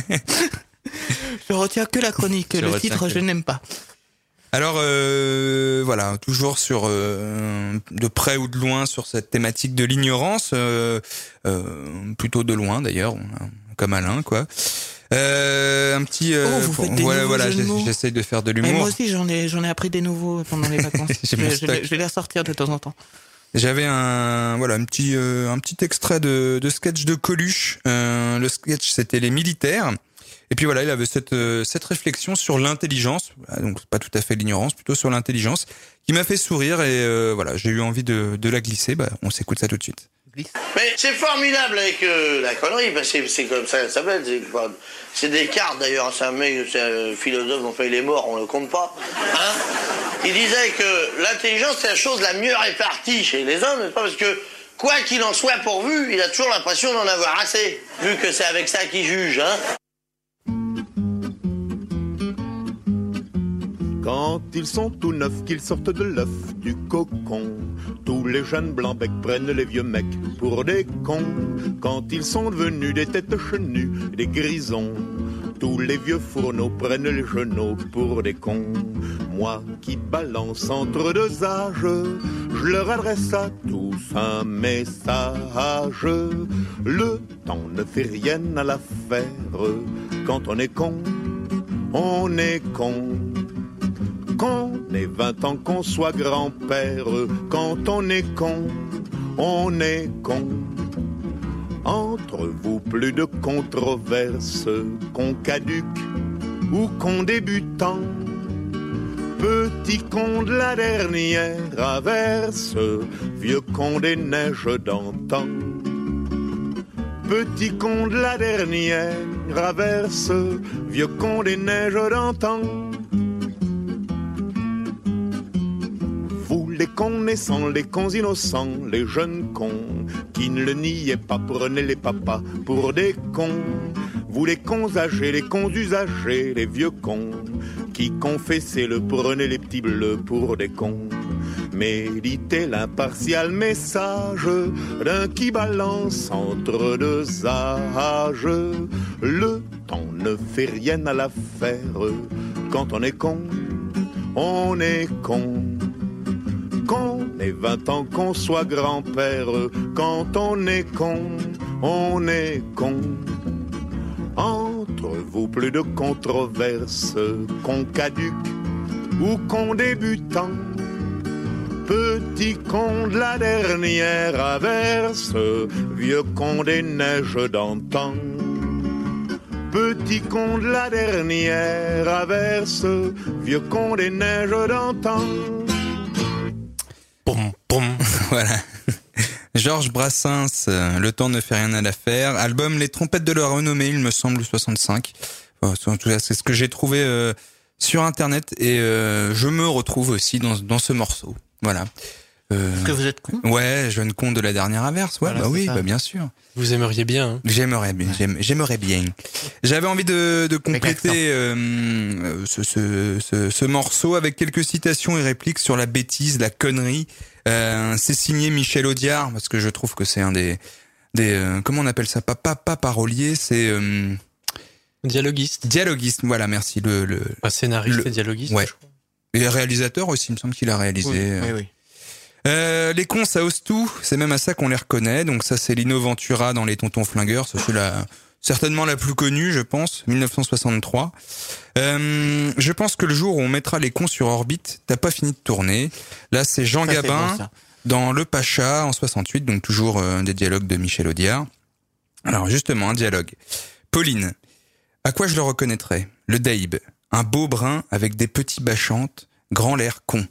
Je retiens que la chronique. Je le retiens titre, que- je n'aime pas. Alors euh, voilà, toujours sur euh, de près ou de loin sur cette thématique de l'ignorance, euh, euh, plutôt de loin d'ailleurs, comme Alain quoi. Euh, un petit, euh, Oh, vous pour- faites des voilà, nouveaux voilà, jeux de j'ai- mots. j'essaye de faire de Mais l'humour. moi aussi, j'en ai, j'en ai appris des nouveaux pendant les vacances. J'ai je, mon je stock. vais, je vais les ressortir de temps en temps. J'avais un voilà un petit euh, un petit extrait de, de sketch de Coluche. Euh, le sketch c'était les militaires. Et puis voilà, il avait cette euh, cette réflexion sur l'intelligence, voilà, donc pas tout à fait l'ignorance, plutôt sur l'intelligence, qui m'a fait sourire et euh, voilà, j'ai eu envie de de la glisser. Bah, on s'écoute ça tout de suite. Mais c'est formidable avec euh, la connerie, parce que c'est comme ça que ça s'appelle. C'est, quoi, c'est Descartes d'ailleurs, c'est un mec, c'est un philosophe, enfin il est mort, on le compte pas. Hein. Il disait que l'intelligence c'est la chose la mieux répartie chez les hommes, n'est-ce pas? Parce que quoi qu'il en soit pourvu, il a toujours l'impression d'en avoir assez, vu que c'est avec ça qu'il juge. Hein. Quand ils sont tout neufs, qu'ils sortent de l'œuf du cocon, tous les jeunes blancs becs prennent les vieux mecs pour des cons. Quand ils sont devenus des têtes chenues, des grisons, tous les vieux fourneaux prennent les genoux pour des cons. Moi qui balance entre deux âges, je leur adresse à tous un message. Le temps ne fait rien à l'affaire. Quand on est con, on est con. Qu'on ait vingt ans, qu'on soit grand-père, quand on est con, on est con. Entre vous, plus de controverses, qu'on caduque ou qu'on débutant. Petit con de la dernière averse, vieux con des neiges d'antan. Petit con de la dernière averse, vieux con des neiges d'antan. des cons naissants, les cons innocents, les jeunes cons qui ne le niaient pas, prenez les papas pour des cons. Vous les cons âgés, les cons usagers, les vieux cons qui confessaient le prenez les petits bleus pour des cons. Méditez l'impartial message d'un qui balance entre deux âges. Le temps ne fait rien à l'affaire. Quand on est con, on est con. Qu'on ait vingt ans, qu'on soit grand-père. Quand on est con, on est con. Entre vous, plus de controverses. Con caduc ou con débutant. Petit con de la dernière averse, vieux con des neiges d'antan. Petit con de la dernière averse, vieux con des neiges d'antan. Pom, pom. Voilà. Georges Brassens, Le temps ne fait rien à l'affaire. Album Les trompettes de la renommée, il me semble, soixante-cinq. Enfin, en tout cas, c'est ce que j'ai trouvé euh, sur Internet et euh, je me retrouve aussi dans, dans ce morceau. Voilà. Euh, Est-ce que vous êtes con ? Ouais, jeune con de la dernière averse. Ouais, voilà, bah oui, ça. bah bien sûr. Vous aimeriez bien. Hein. J'aimerais bien. J'aime, j'aimerais bien. J'avais envie de, de compléter euh, ce, ce, ce, ce morceau avec quelques citations et répliques sur la bêtise, la connerie. Euh, c'est signé Michel Audiard parce que je trouve que c'est un des, des euh, comment on appelle ça, pas pas pas parolier, c'est euh, dialoguiste. Dialoguiste. Voilà, merci. Le, le pas scénariste le, et dialoguiste. Ouais. Et réalisateur aussi, il me semble qu'il a réalisé. Oui, euh, oui, oui. Euh, les cons, ça ose tout. C'est même à ça qu'on les reconnaît. Donc ça, c'est Lino Ventura dans Les Tontons Flingueurs. Ça, c'est la, certainement la plus connue, je pense. dix-neuf cent soixante-trois. Euh, je pense que le jour où on mettra les cons sur orbite, t'as pas fini de tourner. Là, c'est Jean Ça, Gabin c'est bon, ça. dans Le Pacha en soixante-huit. Donc toujours euh, des dialogues de Michel Audiard. Alors justement, un dialogue. Pauline. À quoi je le reconnaîtrais ? Le Daïb. Un beau brun avec des petits bachantes, grand l'air con.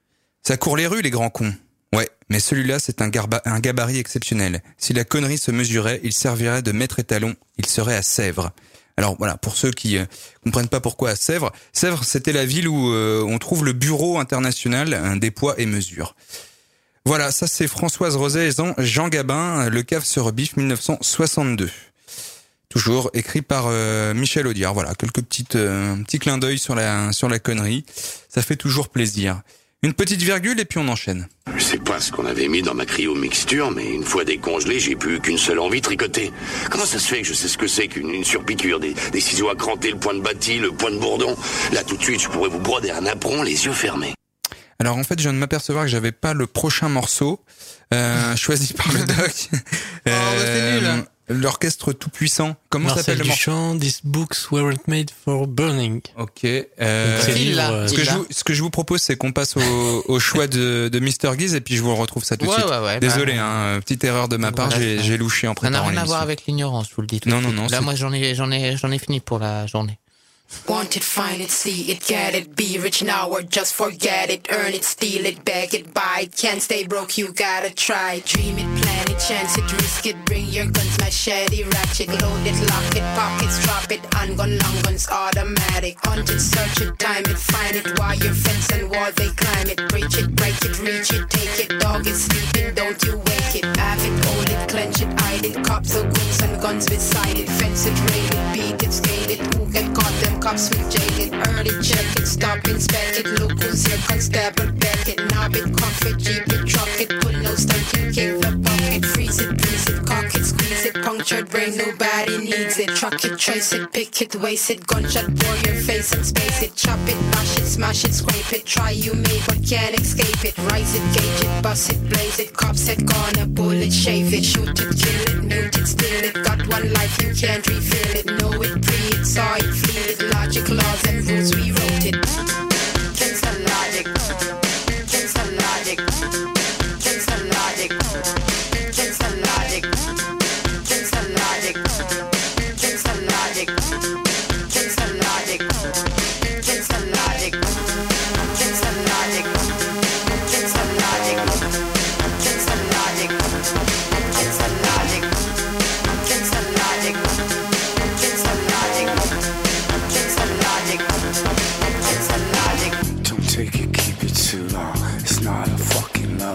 Ça court les rues, les grands cons. Ouais, mais celui-là, c'est un, garba- un gabarit exceptionnel. Si la connerie se mesurait, il servirait de maître étalon. Il serait à Sèvres. Alors voilà, pour ceux qui euh, comprennent pas pourquoi à Sèvres, Sèvres, c'était la ville où euh, on trouve le bureau international hein, des poids et mesures. Voilà, ça c'est Françoise Roset et Jean Gabin, Le Cave se rebiffe, dix-neuf cent soixante-deux. Toujours écrit par euh, Michel Audiard. Voilà, quelques petites euh, petits clins d'œil sur la sur la connerie. Ça fait toujours plaisir. Une petite virgule et puis on enchaîne. Je sais pas ce qu'on avait mis dans ma cryo-mixture, mais une fois décongelé, j'ai plus qu'une seule envie, tricoter. Comment ça se fait que je sais ce que c'est qu'une une surpiqûre, des, des ciseaux à cranter, le point de Bâti, le point de Bourdon. Là, tout de suite, je pourrais vous broder un apron, les yeux fermés. Alors en fait, je viens de m'apercevoir que j'avais pas le prochain morceau euh, choisi par le doc. Oh, bah c'est nul, hein. L'orchestre tout puissant. Comment Marcel s'appelle le morceau ? Duchamp, These books weren't made for burning. Ok. Euh, C'est il, là. ce, que je vous, ce que je vous propose, c'est qu'on passe au, au choix de, de mister Guise et puis je vous retrouve ça tout de Ouais, suite. ouais, ouais, Désolé, bah, hein, petite erreur de ma part, voilà, j'ai, ça. j'ai louché en Ça n'a préparant rien à voir l'émission. avec l'ignorance, je vous le dis tout Non, de non, suite. non, Là, c'est- moi, j'en ai, j'en ai, j'en ai fini pour la journée. Want it, find it, see it, get it, be rich now or just forget it, earn it, steal it, beg it, buy it, can't stay broke, you gotta try it, dream it, plan it, chance it, risk it, bring your guns, machete, ratchet, load it, lock it, pockets, drop it, handgun, long guns, automatic, hunt it, search it, time it, find it, wire fence and wall, they climb it, breach it, break it, reach it, take it, dog is sleeping, don't you wake it, have it, hold it, clench it, hide it, cops or goons and guns beside it, fence it, raid it, beat it, skate it, who get caught, them cops will jail it, early check it, stop, inspect it, look who's here, constable, back it, knob it, comfort, jeep it, truck it, put no stunting, kick the bucket, freeze it, freeze it, cock it, squeeze it, punctured brain, nobody needs it, truck it, trace it, pick it, waste it, gunshot, bore your face and space it, chop it, bash it, smash it, scrape it, try you may but can't escape it, rise it, gauge it, bust it, blaze it, cops it, gonna bullet, shave it, shoot it, kill it, mute it, steal it, got one life, you can't refill it, know it, breathe it, saw it, feel it, logic, laws and rules, we wrote it. Against the logic. Against the logic. Against the logic. Against the logic. Against the logic. Against the logic. Against the logic. Against the logic. Against the logic. Against the logic. Against the logic. Against the logic. Against the logic. Against the logic. Against the logic. Against the logic.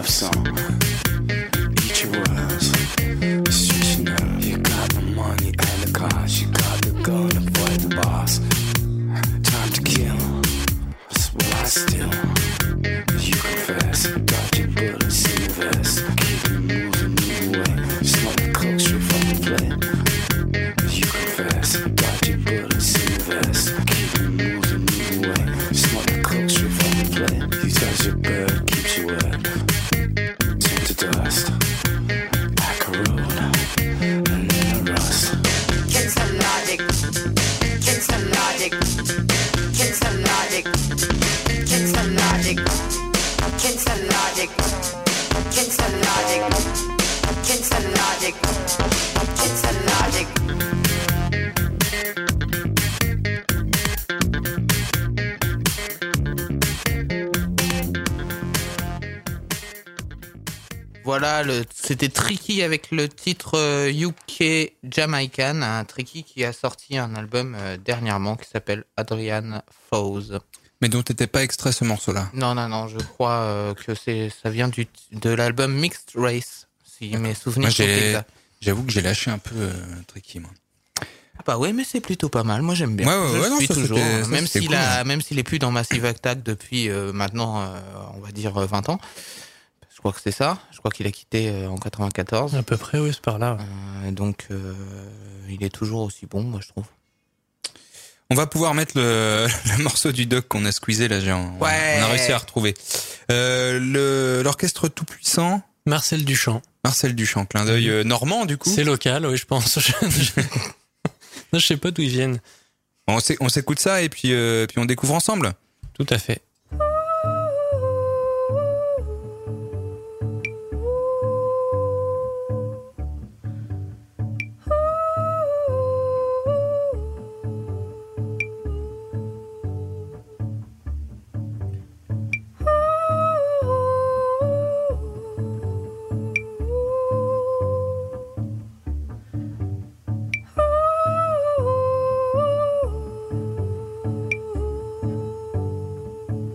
love song. Eat your words. Street you know. You got the money and the cars. You got the gun to fight the boss. Time to kill. Well, I still. You confess. Dodging bullets in your vest. Keep it moving, move away. Smoke the coke straight from the plate. You confess. Dodging bullets in your vest. Keep it moving, move away. Smoke the coke straight from the plate. You touch your bird, keeps you wet. Turn to dust. Like a road. And then a rust. Against the logic. Against the logic. Against the logic. Against the logic. Against the logic. Against the logic. Against the logic. Against the logic. Voilà, le, c'était Tricky avec le titre euh, U K Jamaican, un Tricky qui a sorti un album euh, dernièrement qui s'appelle Adrian Foes. Mais dont t'étais pas extrait ce morceau-là. Non, non, non, je crois euh, que c'est, ça vient du, de l'album Mixed Race, si D'accord. mes souvenirs moi, sont exacts. J'avoue que j'ai lâché un peu euh, Tricky, moi. Ah bah ouais, mais c'est plutôt pas mal. Moi, j'aime bien. Ouais, ouais, je ouais, non, suis ça, toujours, c'était, ça, même c'était s'il cool, a, hein. même s'il est plus dans Massive Attack depuis euh, maintenant, euh, on va dire vingt ans. Je crois que c'est ça. Je crois qu'il a quitté euh, en quatre-vingt-quatorze. À peu près, oui, c'est par là. Ouais. Euh, donc, euh, il est toujours aussi bon, moi, je trouve. On va pouvoir mettre le, le morceau du doc qu'on a squeezé là, j'ai, on, ouais. on a réussi à retrouver. Euh, le, l'orchestre tout puissant. Marcel Duchamp. Marcel Duchamp, clin d'œil euh, normand du coup. C'est local, oui, je pense. Non, je sais pas d'où ils viennent. On, on s'écoute ça et puis, euh, puis on découvre ensemble. Tout à fait. Ooh.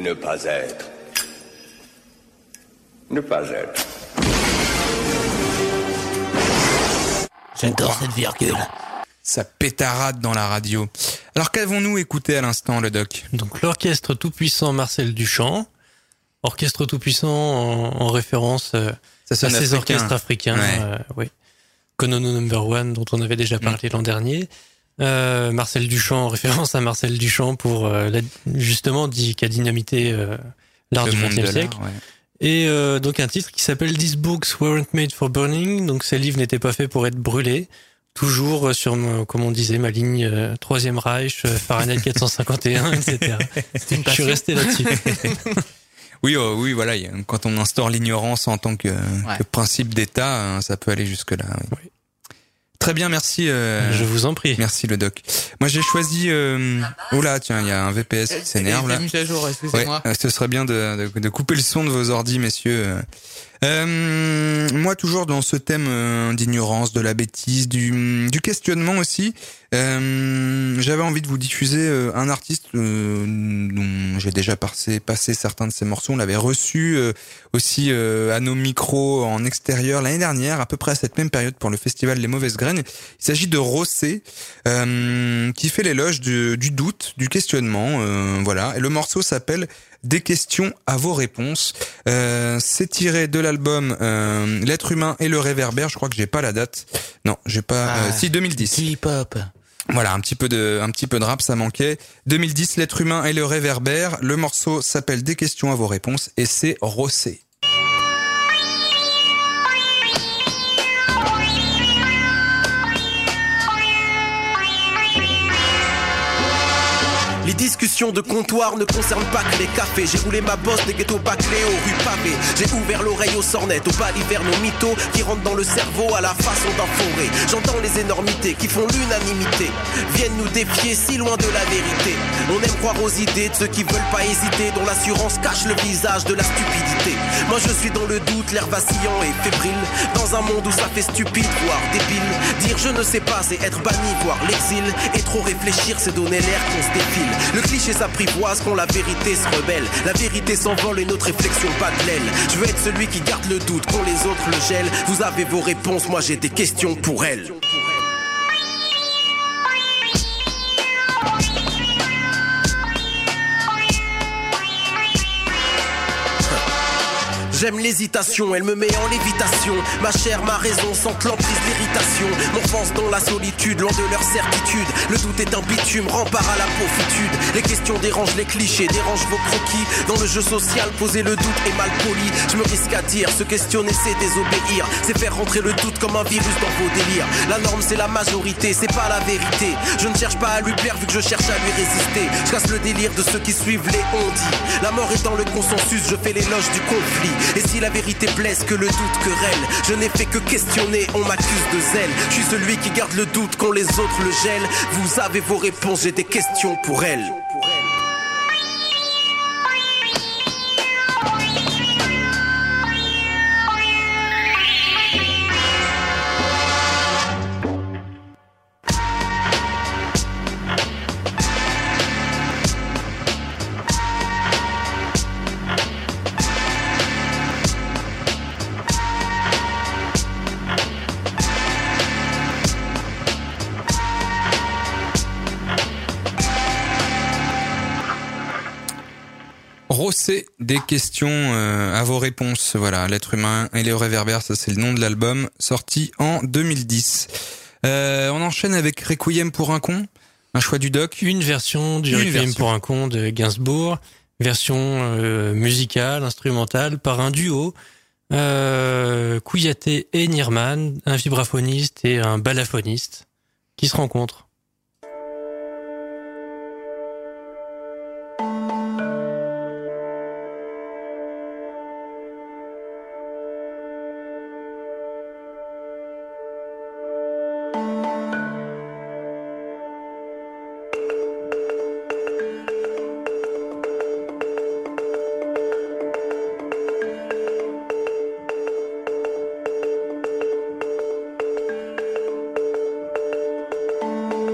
ne pas être. Ne pas être. J'adore cette virgule. Ça pétarade dans la radio. Alors qu'avons-nous écouté à l'instant, le doc? Donc l'orchestre tout-puissant Marcel Duchamp. Orchestre tout-puissant en, en référence euh, à ces africain. orchestres africains. Ouais. Euh, oui. Konono Number One, dont on avait déjà parlé mmh. l'an dernier. Euh, Marcel Duchamp, en référence à Marcel Duchamp, pour euh, la, justement, dit, qui a dynamité euh, l'art du vingtième siècle. Ouais. Et euh, donc un titre qui s'appelle These Books Weren't Made for Burning. Donc ces livres n'étaient pas faits pour être brûlés. Toujours sur, comme on disait, ma ligne euh, Troisième Reich, euh, Fahrenheit quatre cent cinquante et un, et cetera. Je suis resté là-dessus. Oui, euh, oui, voilà. Quand on instaure l'ignorance en tant que, ouais. que principe d'État, ça peut aller jusque-là. Oui. Oui. Très bien, merci. Euh, Je vous en prie. Merci le doc. Moi, j'ai choisi. Euh... Oh là, tiens, il y a un V P S qui s'énerve là. Mise à jour, excusez-moi. Ouais, ce serait bien de, de, de couper le son de vos ordis, messieurs. Euh, moi, toujours dans ce thème euh, d'ignorance, de la bêtise, du, du questionnement aussi. Euh, j'avais envie de vous diffuser euh, un artiste euh, dont j'ai déjà passé, passé certains de ses morceaux. On l'avait reçu euh, aussi euh, à nos micros en extérieur l'année dernière, à peu près à cette même période pour le festival Les Mauvaises Graines. Il s'agit de Rossé, euh, qui fait l'éloge du, du doute, du questionnement. Euh, voilà. Et le morceau s'appelle Des questions à vos réponses. Euh, c'est tiré de l'album euh, L'être humain et le réverbère. Je crois que j'ai pas la date. Non, j'ai pas. Ah, euh, si deux mille dix. Hip-hop. Voilà, un petit peu de, un petit peu de rap, ça manquait. deux mille dix, L'être humain et le réverbère. Le morceau s'appelle Des questions à vos réponses et c'est Rossé. Les discussions de comptoir ne concernent pas que les cafés. J'ai roulé ma bosse des ghettos bâclés aux rues pavées. J'ai ouvert l'oreille aux sornettes, aux balivernes, aux mythos qui rentrent dans le cerveau à la façon d'un forêt. J'entends les énormités qui font l'unanimité, viennent nous défier si loin de la vérité. On aime croire aux idées de ceux qui veulent pas hésiter, dont l'assurance cache le visage de la stupidité. Moi je suis dans le doute, l'air vacillant et fébrile, dans un monde où ça fait stupide, voire débile. Dire je ne sais pas, c'est être banni, voire l'exil. Et trop réfléchir, c'est donner l'air qu'on se défile. Le cliché s'apprivoise quand la vérité se rebelle. La vérité s'envole et notre réflexion bat de l'aile. Je veux être celui qui garde le doute quand les autres le gèlent. Vous avez vos réponses, moi j'ai des questions pour elles. J'aime l'hésitation, elle me met en lévitation. Ma chair, ma raison sentent l'emprise l'irritation. M'enfonce dans la solitude, loin de leur certitude. Le doute est un bitume, rempart à la pauvitude. Les questions dérangent les clichés, dérangent vos croquis. Dans le jeu social, poser le doute est mal poli. Je me risque à dire, se questionner c'est désobéir. C'est faire rentrer le doute comme un virus dans vos délires. La norme c'est la majorité, c'est pas la vérité. Je ne cherche pas à lui plaire vu que je cherche à lui résister. Je casse le délire de ceux qui suivent les on-dit. La mort est dans le consensus, je fais l'éloge du conflit. Et si la vérité blesse, que le doute querelle. Je n'ai fait que questionner, on m'accuse de zèle. Je suis celui qui garde le doute quand les autres le gèlent. Vous avez vos réponses, j'ai des questions pour elles. Rossé, des questions euh, à vos réponses. Voilà, L'être humain et les réverbères, ça c'est le nom de l'album, sorti en deux mille dix. Euh, on enchaîne avec Requiem pour un con, un choix du doc. Une version du Une Requiem version. pour un con de Gainsbourg, version euh, musicale, instrumentale, par un duo, euh, Kouyaté et Nirman, un vibraphoniste et un balaphoniste, qui se rencontrent. Thank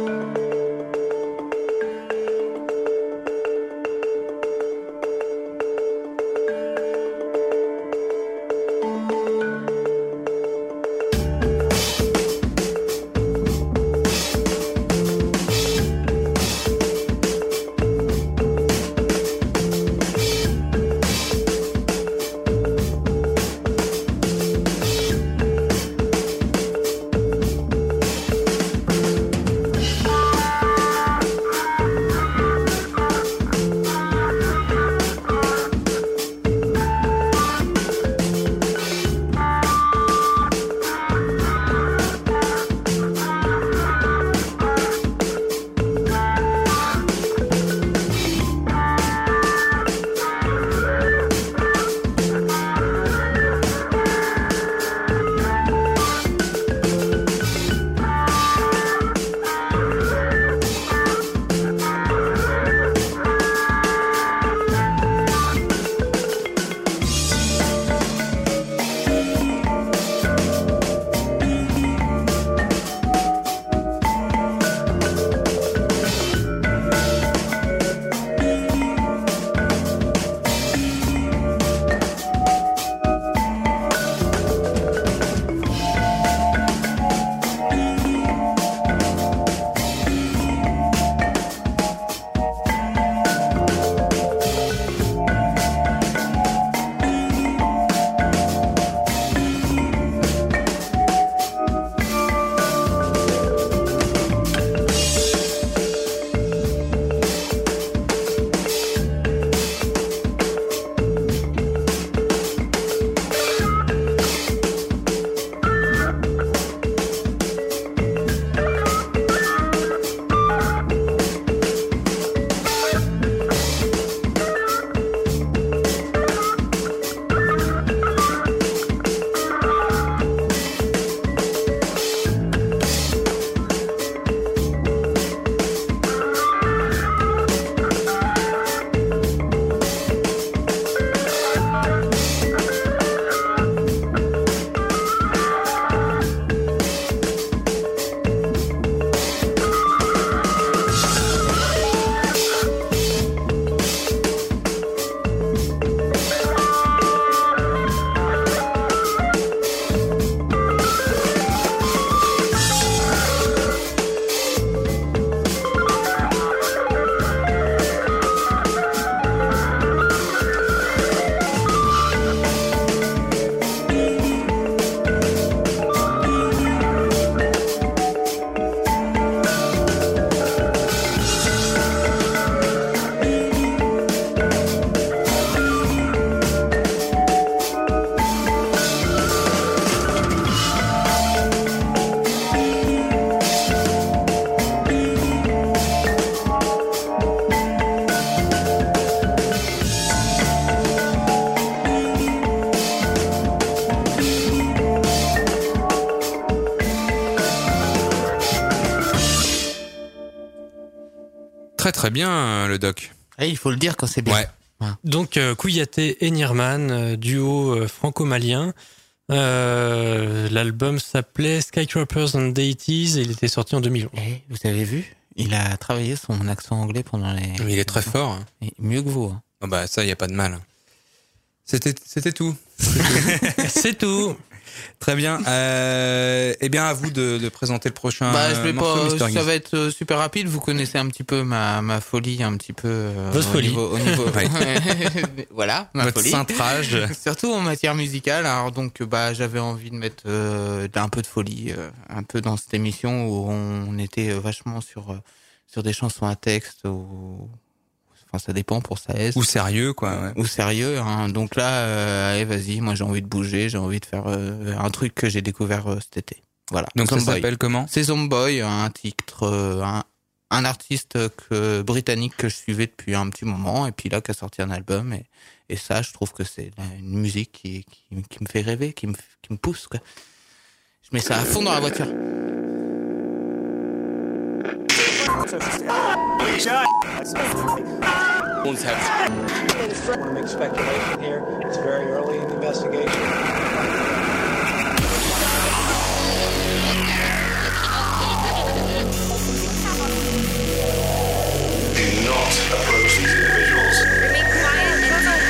très très bien le doc. Et il faut le dire quand c'est bien. Ouais. Voilà. Donc euh, Kouyaté et Nirman, euh, duo euh, franco-malien. Euh, l'album s'appelait Skyscrapers and Deities et il était sorti en deux mille onze. Et vous avez vu, il a travaillé son accent anglais pendant les... Mais il est très fort. Hein. Et mieux que vous. Hein. Oh bah ça, il n'y a pas de mal. C'était, c'était tout. C'est tout. Très bien. Euh, eh bien, à vous de, de présenter le prochain. Bah, je vais morceau, pas. Mister Ça Giz. va être euh, super rapide. Vous connaissez un petit peu ma, ma folie, un petit peu. Euh, Votre au folie. Niveau, au niveau. Ouais. Voilà, ma Votre folie. cintrage. Surtout en matière musicale. Alors donc, bah, j'avais envie de mettre euh, un peu de folie, euh, un peu dans cette émission où on était vachement sur euh, sur des chansons à texte ou. Enfin, ça dépend pour ça est. Ou sérieux, quoi. Ouais. Ou sérieux. Hein. Donc là, euh, allez, vas-y. Moi, j'ai envie de bouger. J'ai envie de faire euh, un truc que j'ai découvert euh, cet été. Voilà. Donc ça Zomboy. s'appelle comment? C'est Zomboy, un titre, euh, un, un artiste que, britannique que je suivais depuis un petit moment, et puis là, qui a sorti un album, et, et ça, je trouve que c'est une musique qui, qui, qui me fait rêver, qui me, qui me pousse, quoi. Je mets ça à fond dans la voiture. Want to make speculation here. It's very early in the investigation. Do not approach these individuals. Remain quiet and do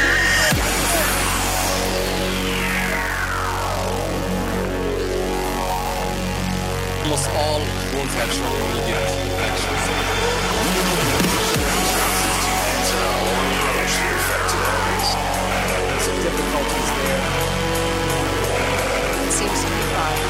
Almost all won't have shown immediate actions. Some difficulties there. It seems to be fine.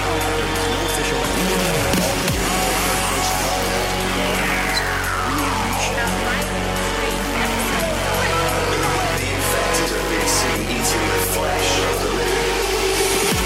The infected have been seen eating the flesh of the living.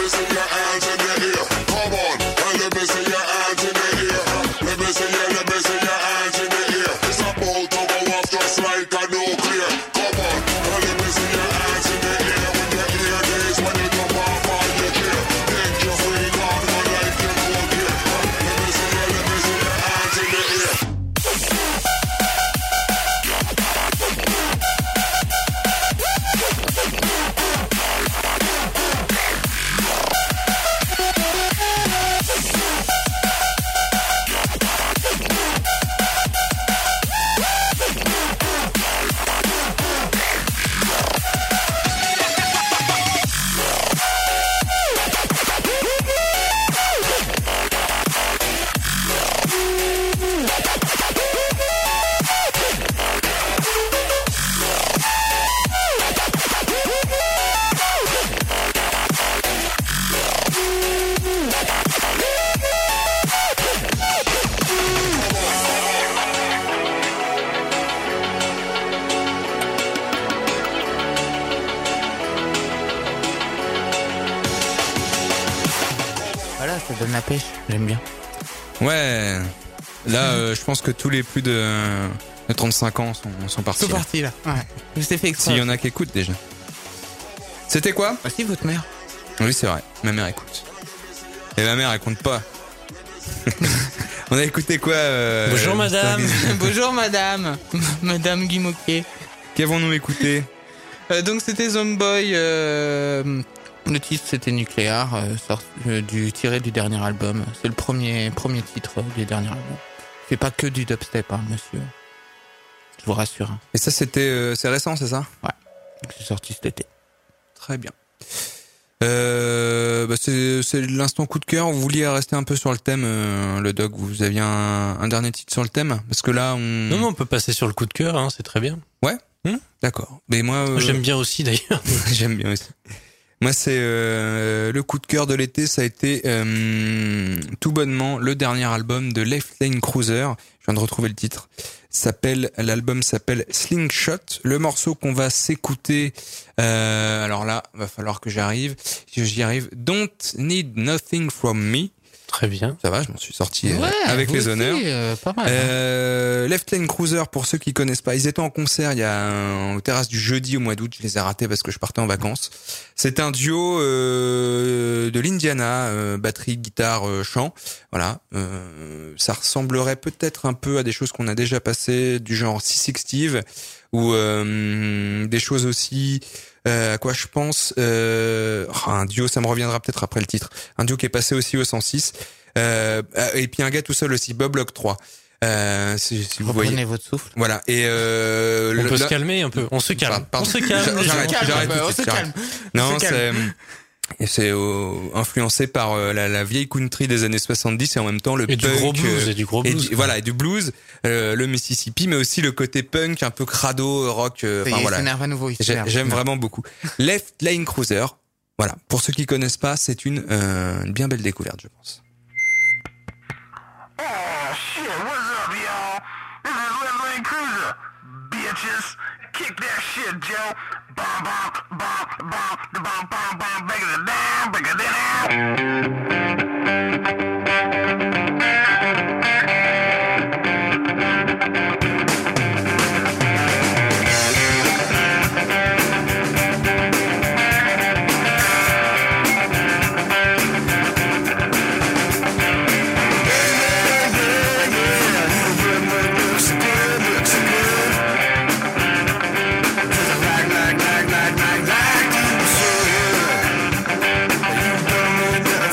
me see your hands in the air. Come on, and let me see your hands in the air. Let me see your, let me see your hands in the air. It's about to go off just like a nuclear. Come on, and let me see your hands in the air. When you hear this, when you jump off on your chair. Think you're free, God, but like you go here. Let me see your, let me see your hands in the air. Voilà, ça donne la pêche, j'aime bien. Ouais. Là, euh, je pense que tous les plus de, de trente-cinq ans sont, sont partis. Sont partis là. Ouais. Je t'ai fait exprès. S'il y en a qui écoutent déjà. C'était quoi? Ah si, votre mère. Oui, c'est vrai. Ma mère écoute. Et ma mère, elle compte pas. On a écouté quoi euh, Bonjour madame. Bonjour madame. Madame Guy Moquet. Qu'avons-nous écouté? euh, Donc c'était Zomboy. Euh, le titre c'était Nucléaire, euh, sort, euh, du, tiré du dernier album. C'est le premier, premier titre euh, du dernier album. Il fait pas que du dubstep, hein, monsieur. Je vous rassure. Hein. Et ça c'était euh, c'est récent, c'est ça? Ouais. C'est sorti cet été. Très bien. Euh, bah c'est, c'est l'instant coup de cœur. Vous vouliez rester un peu sur le thème, euh, le Doc. Vous aviez un, un dernier titre sur le thème? Parce que là, on... Non, non, on peut passer sur le coup de cœur, hein, c'est très bien. Ouais. Hum D'accord. Mais moi, euh... j'aime bien aussi d'ailleurs. J'aime bien aussi. Moi, c'est euh, le coup de cœur de l'été. Ça a été euh, tout bonnement le dernier album de Left Lane Cruiser. Je viens de retrouver le titre. S'appelle l'album s'appelle Slingshot. Le morceau qu'on va s'écouter. Euh, alors là, va falloir que j'arrive. J'y arrive. Don't Need Nothing From Me. Très bien. Ça va, je m'en suis sorti ouais, euh, avec les aussi, honneurs. Euh, pas mal. Euh, Left Lane Cruiser, pour ceux qui connaissent pas, ils étaient en concert il y a un, aux terrasses du jeudi au mois d'août. Je les ai ratés parce que je partais en vacances. C'est un duo euh, de l'Indiana, euh, batterie, guitare, euh, chant. Voilà. Euh, ça ressemblerait peut-être un peu à des choses qu'on a déjà passées, du genre six sixty ou euh, des choses aussi. Euh, à quoi je pense euh, oh, un duo, ça me reviendra peut-être après le titre. Un duo qui est passé aussi au cent six. Euh, et puis un gars tout seul aussi, Bob Lock trois. Euh, si, si vous Reprenez voyez. votre souffle. Voilà. Et euh, on le, peut là, se calmer un peu. On se calme. Pardon. On se calme. J'arrête, calme, j'arrête, on tout de se suite, calme. j'arrête. Non, c'est et c'est euh, influencé par euh, la, la vieille country des années soixante-dix et en même temps le et punk. Du gros blues, euh, et du gros blues. Et du, voilà, et du blues, euh, le Mississippi, mais aussi le côté punk, un peu crado, rock. Euh, enfin voilà. À nouveau, il J'ai, j'aime vraiment beaucoup. Left Lane Cruiser. Voilà. Pour ceux qui connaissent pas, c'est une, euh, une bien belle découverte, je pense. Oh shit, what's up, y'all? This is Left Lane Cruiser, bitches. Kick that shit, Joe. Bom, bom, bom, bom, the bom, bom, bom, break it down, break it down. Like, like, like, like, like, like, you should. You done me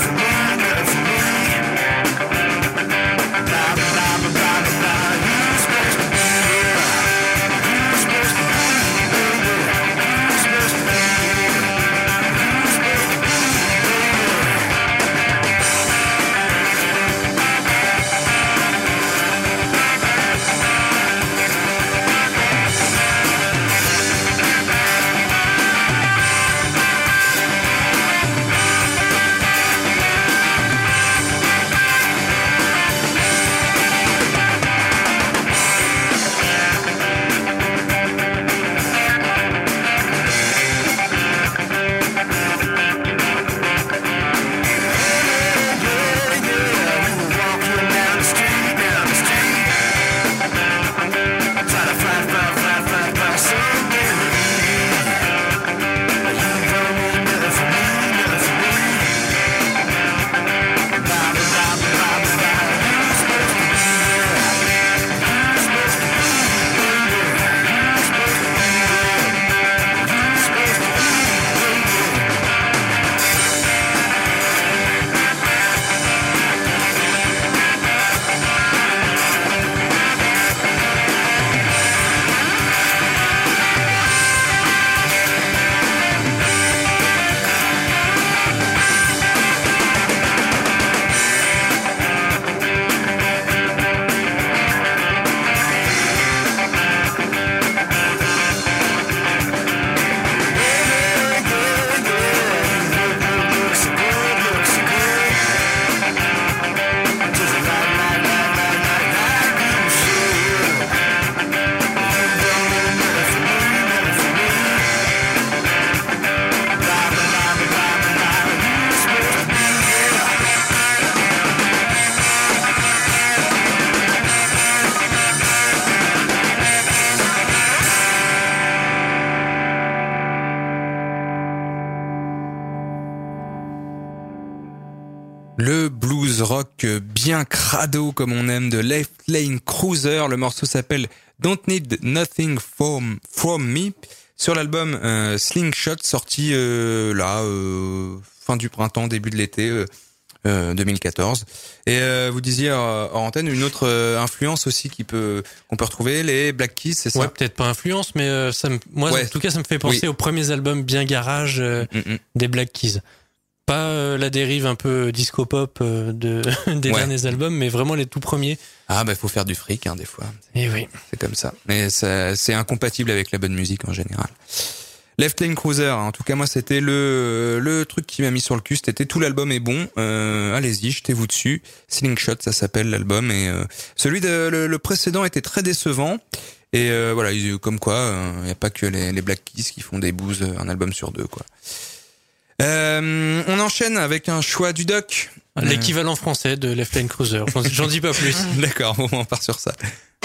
Le blues rock bien crado comme on aime de Left Lane Cruiser. Le morceau s'appelle Don't Need Nothing From, from Me sur l'album euh, Slingshot, sorti euh, là euh, fin du printemps, début de l'été euh, euh, deux mille quatorze. Et euh, vous disiez euh, en antenne une autre euh, influence aussi qui peut qu'on peut retrouver, les Black Keys, c'est ça? Ouais, peut-être pas influence, mais euh, ça me, moi Ouais. en tout cas ça me fait penser Oui. aux premiers albums bien garage euh, Mm-mm. des Black Keys. Pas euh, la dérive un peu disco pop euh, de des Ouais. derniers albums, mais vraiment les tout premiers. Ah bah faut faire du fric hein, des fois. Et oui. C'est comme ça. Mais ça, c'est incompatible avec la bonne musique en général. Left Lane Cruiser, hein. En tout cas moi c'était le le truc qui m'a mis sur le cul. C'était tout l'album est bon. Euh, allez-y, jetez-vous dessus. Slingshot, ça s'appelle l'album. Et euh, celui de le, le précédent était très décevant. Et euh, voilà, il- comme quoi, il euh, y a pas que les, les Black Keys qui font des booze, un album sur deux quoi. Euh, on enchaîne avec un choix du doc. L'équivalent français de Left Lane Cruiser. J'en- J'en dis pas plus. D'accord, bon, on part sur ça.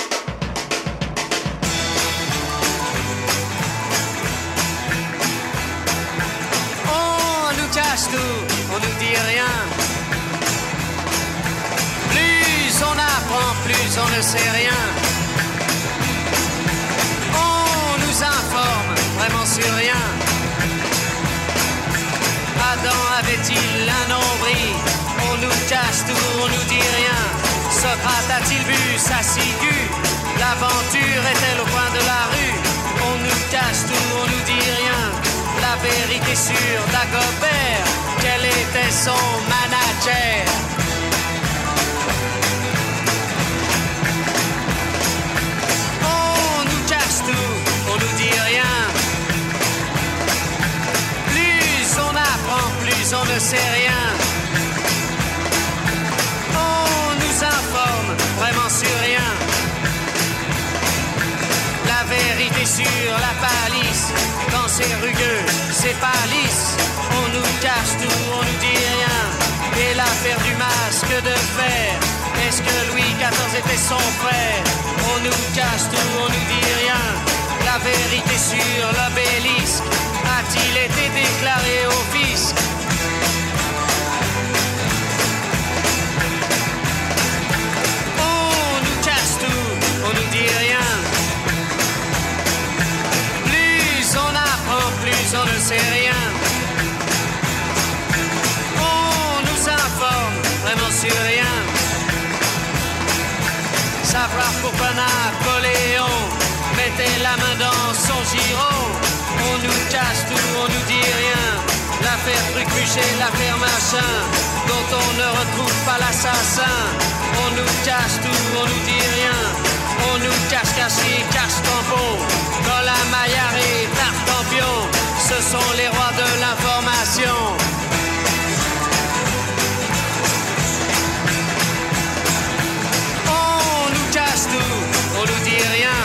On nous cache tout, on nous dit rien. Plus on apprend, plus on ne sait rien. On nous informe vraiment sur rien. Adam avait-il un nombril? On nous cache tout, on nous dit rien. Socrate a-t-il vu sa ciguë? L'aventure est-elle au coin de la rue? On nous cache tout, on nous dit rien. La vérité sur Dagobert, quel était son manager? On nous cache tout, on nous dit rien. Plus on apprend, plus on ne sait rien. On nous informe vraiment sur rien. La vérité sur la palisse, quand c'est rugueux, c'est pas lisse. On nous cache tout, on nous dit rien. Et l'affaire du masque de fer, est-ce que Louis quatorze était son frère? On nous cache tout, on nous dit rien. La vérité sur l'obélisque, a-t-il été déclaré au fisc? On nous cache tout, on nous dit rien. Plus on apprend, plus on ne sait rien. On nous informe vraiment sur rien. Savoir pourquoi Napoléon mettait la main dans son giron. On nous cache tout, on nous dit rien. L'affaire Truc-Buchet, l'affaire machin, dont on ne retrouve pas l'assassin. On nous cache tout, on nous dit rien. On nous cache caché, cache tampon. Dans la Maillard et Tartampion, ce sont les rois de l'information. On nous cache tout, on nous dit rien.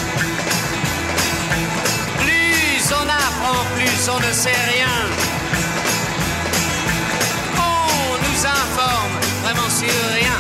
Plus on apprend, plus on ne sait rien. On nous informe vraiment sur rien.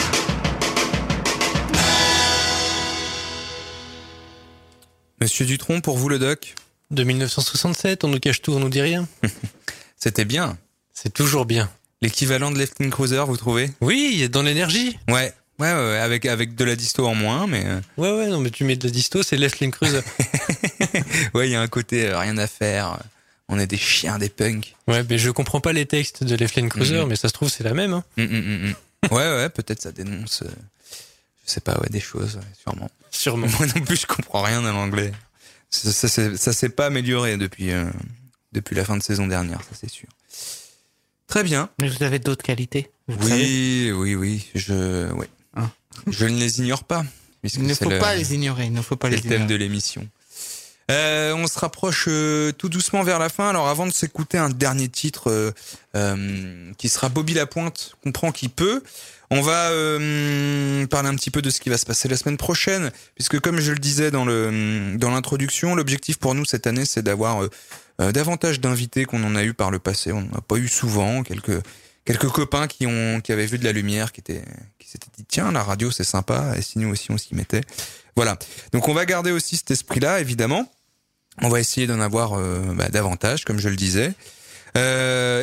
Monsieur Dutronc, pour vous le doc? De mille neuf cent soixante-sept, on nous cache tout, on nous dit rien. C'était bien. C'est toujours bien. L'équivalent de Left Lane Cruiser, vous trouvez? Oui, dans l'énergie. Ouais. Ouais, ouais, ouais, avec, avec de la disto en moins, mais... euh, Ouais, ouais, non, mais tu mets de la disto, c'est Left Lane Cruiser. ouais, il y a un côté euh, rien à faire. On est des chiens, des punks. Ouais, mais je comprends pas les textes de Left Lane Cruiser, Mhm. mais ça se trouve, c'est la même. Hein. Mm, mm, mm, mm. Ouais, ouais, peut-être ça dénonce... euh, je sais pas, ouais, des choses, ouais, sûrement. Sûrement. Moi non plus, je comprends rien à l'anglais. Ça, ça, ça, ça s'est pas amélioré depuis, euh, depuis la fin de saison dernière, ça c'est sûr. Très bien. Mais vous avez d'autres qualités. Vous savez. Oui, oui, oui, je, ouais. Hein. Je ne les ignore pas. puisque Il ne c'est faut le- pas les ignorer. Il ne faut pas C'est les le thème ignorer. de l'émission. Euh, on se rapproche euh, tout doucement vers la fin. Alors avant de s'écouter un dernier titre euh, euh, qui sera Bobby Lapointe, comprend qui peut, on va euh, parler un petit peu de ce qui va se passer la semaine prochaine, puisque comme je le disais dans le dans l'introduction, l'objectif pour nous cette année, c'est d'avoir euh, euh, davantage d'invités qu'on en a eu par le passé. On n'en a pas eu souvent. Quelques quelques copains qui ont qui avaient vu de la lumière, qui étaient qui s'étaient dit tiens, la radio c'est sympa, et si nous aussi on s'y mettait. Voilà. Donc on va garder aussi cet esprit-là, évidemment. On va essayer d'en avoir euh, bah, davantage, comme je le disais. Euh, et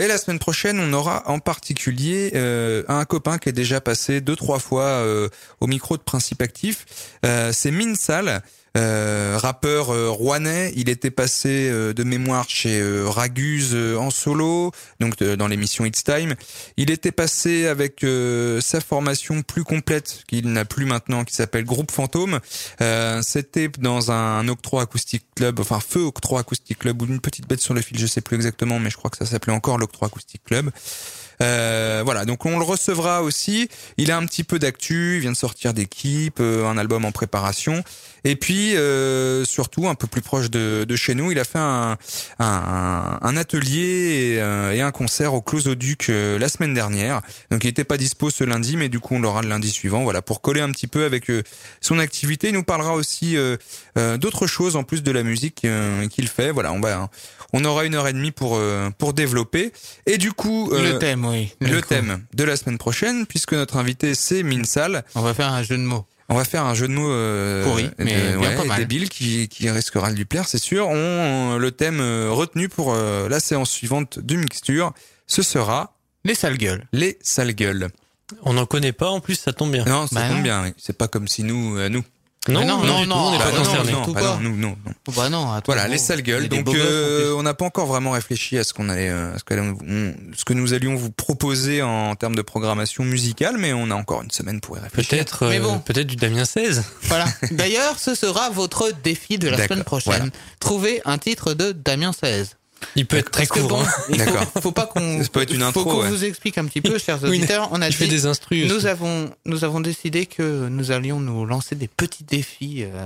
la semaine prochaine, on aura en particulier euh, un copain qui est déjà passé deux trois fois euh, au micro de Principe Actif. Euh, c'est Minsal. Euh, rappeur euh, rouennais, il était passé euh, de mémoire chez euh, Raguse euh, en solo, donc de, dans l'émission It's Time. Il était passé avec euh, sa formation plus complète qu'il n'a plus maintenant, qui s'appelle Groupe Fantôme. Euh, c'était dans un Octroi Acoustic Club, enfin Feu Octroi Acoustic Club ou une petite bête sur le fil, je sais plus exactement, mais je crois que ça s'appelait encore l'Octroi Acoustic Club. Euh, voilà, donc on le recevra aussi. Il a un petit peu d'actu, il vient de sortir d'équipe, euh, un album en préparation. Et puis euh, surtout un peu plus proche de, de chez nous, il a fait un, un, un atelier et, euh, et un concert au Clos au Duc euh, la semaine dernière. Donc il était pas dispo ce lundi, mais du coup on l'aura le lundi suivant. Voilà, pour coller un petit peu avec euh, son activité. Il nous parlera aussi euh, euh, d'autres choses en plus de la musique euh, qu'il fait. Voilà, on va, on aura une heure et demie pour euh, pour développer. Et du coup euh, le thème, oui, le, le thème de la semaine prochaine, puisque notre invité c'est Minsal. On va faire un jeu de mots. On va faire un jeu de mots euh, pourri, mais de, bien ouais, pas mal. débile qui, qui risquera de lui plaire, c'est sûr. On, le thème retenu pour euh, la séance suivante du Mixture, ce sera les sales gueules. Les sales gueules. On n'en connaît pas, en plus ça tombe bien. Non, ça bah tombe non. bien. Oui. C'est pas comme si nous, euh, nous. Non, non, non, non, on n'est pas bah concernés. Non, non, bah non, nous, non, non. Bah non, attends, voilà, les sales gueules. Donc, euh, on n'a pas encore vraiment réfléchi à ce qu'on allait, à ce, qu'on, ce que nous allions vous proposer en termes de programmation musicale, mais on a encore une semaine pour y réfléchir. Peut-être, euh, bon. peut-être du Damien seize. Voilà. D'ailleurs, ce sera votre défi de la D'accord, semaine prochaine. voilà. Trouver un titre de Damien seize. Il peut être très Parce que court. bon, Hein. il faut, D'accord. faut pas qu'on. Ça peut être une intro, Faut qu'on ouais. vous explique un petit peu, chers Oui, auditeurs. On a je fais dit, des instrus nous aussi. avons, nous avons décidé que nous allions nous lancer des petits défis. Euh,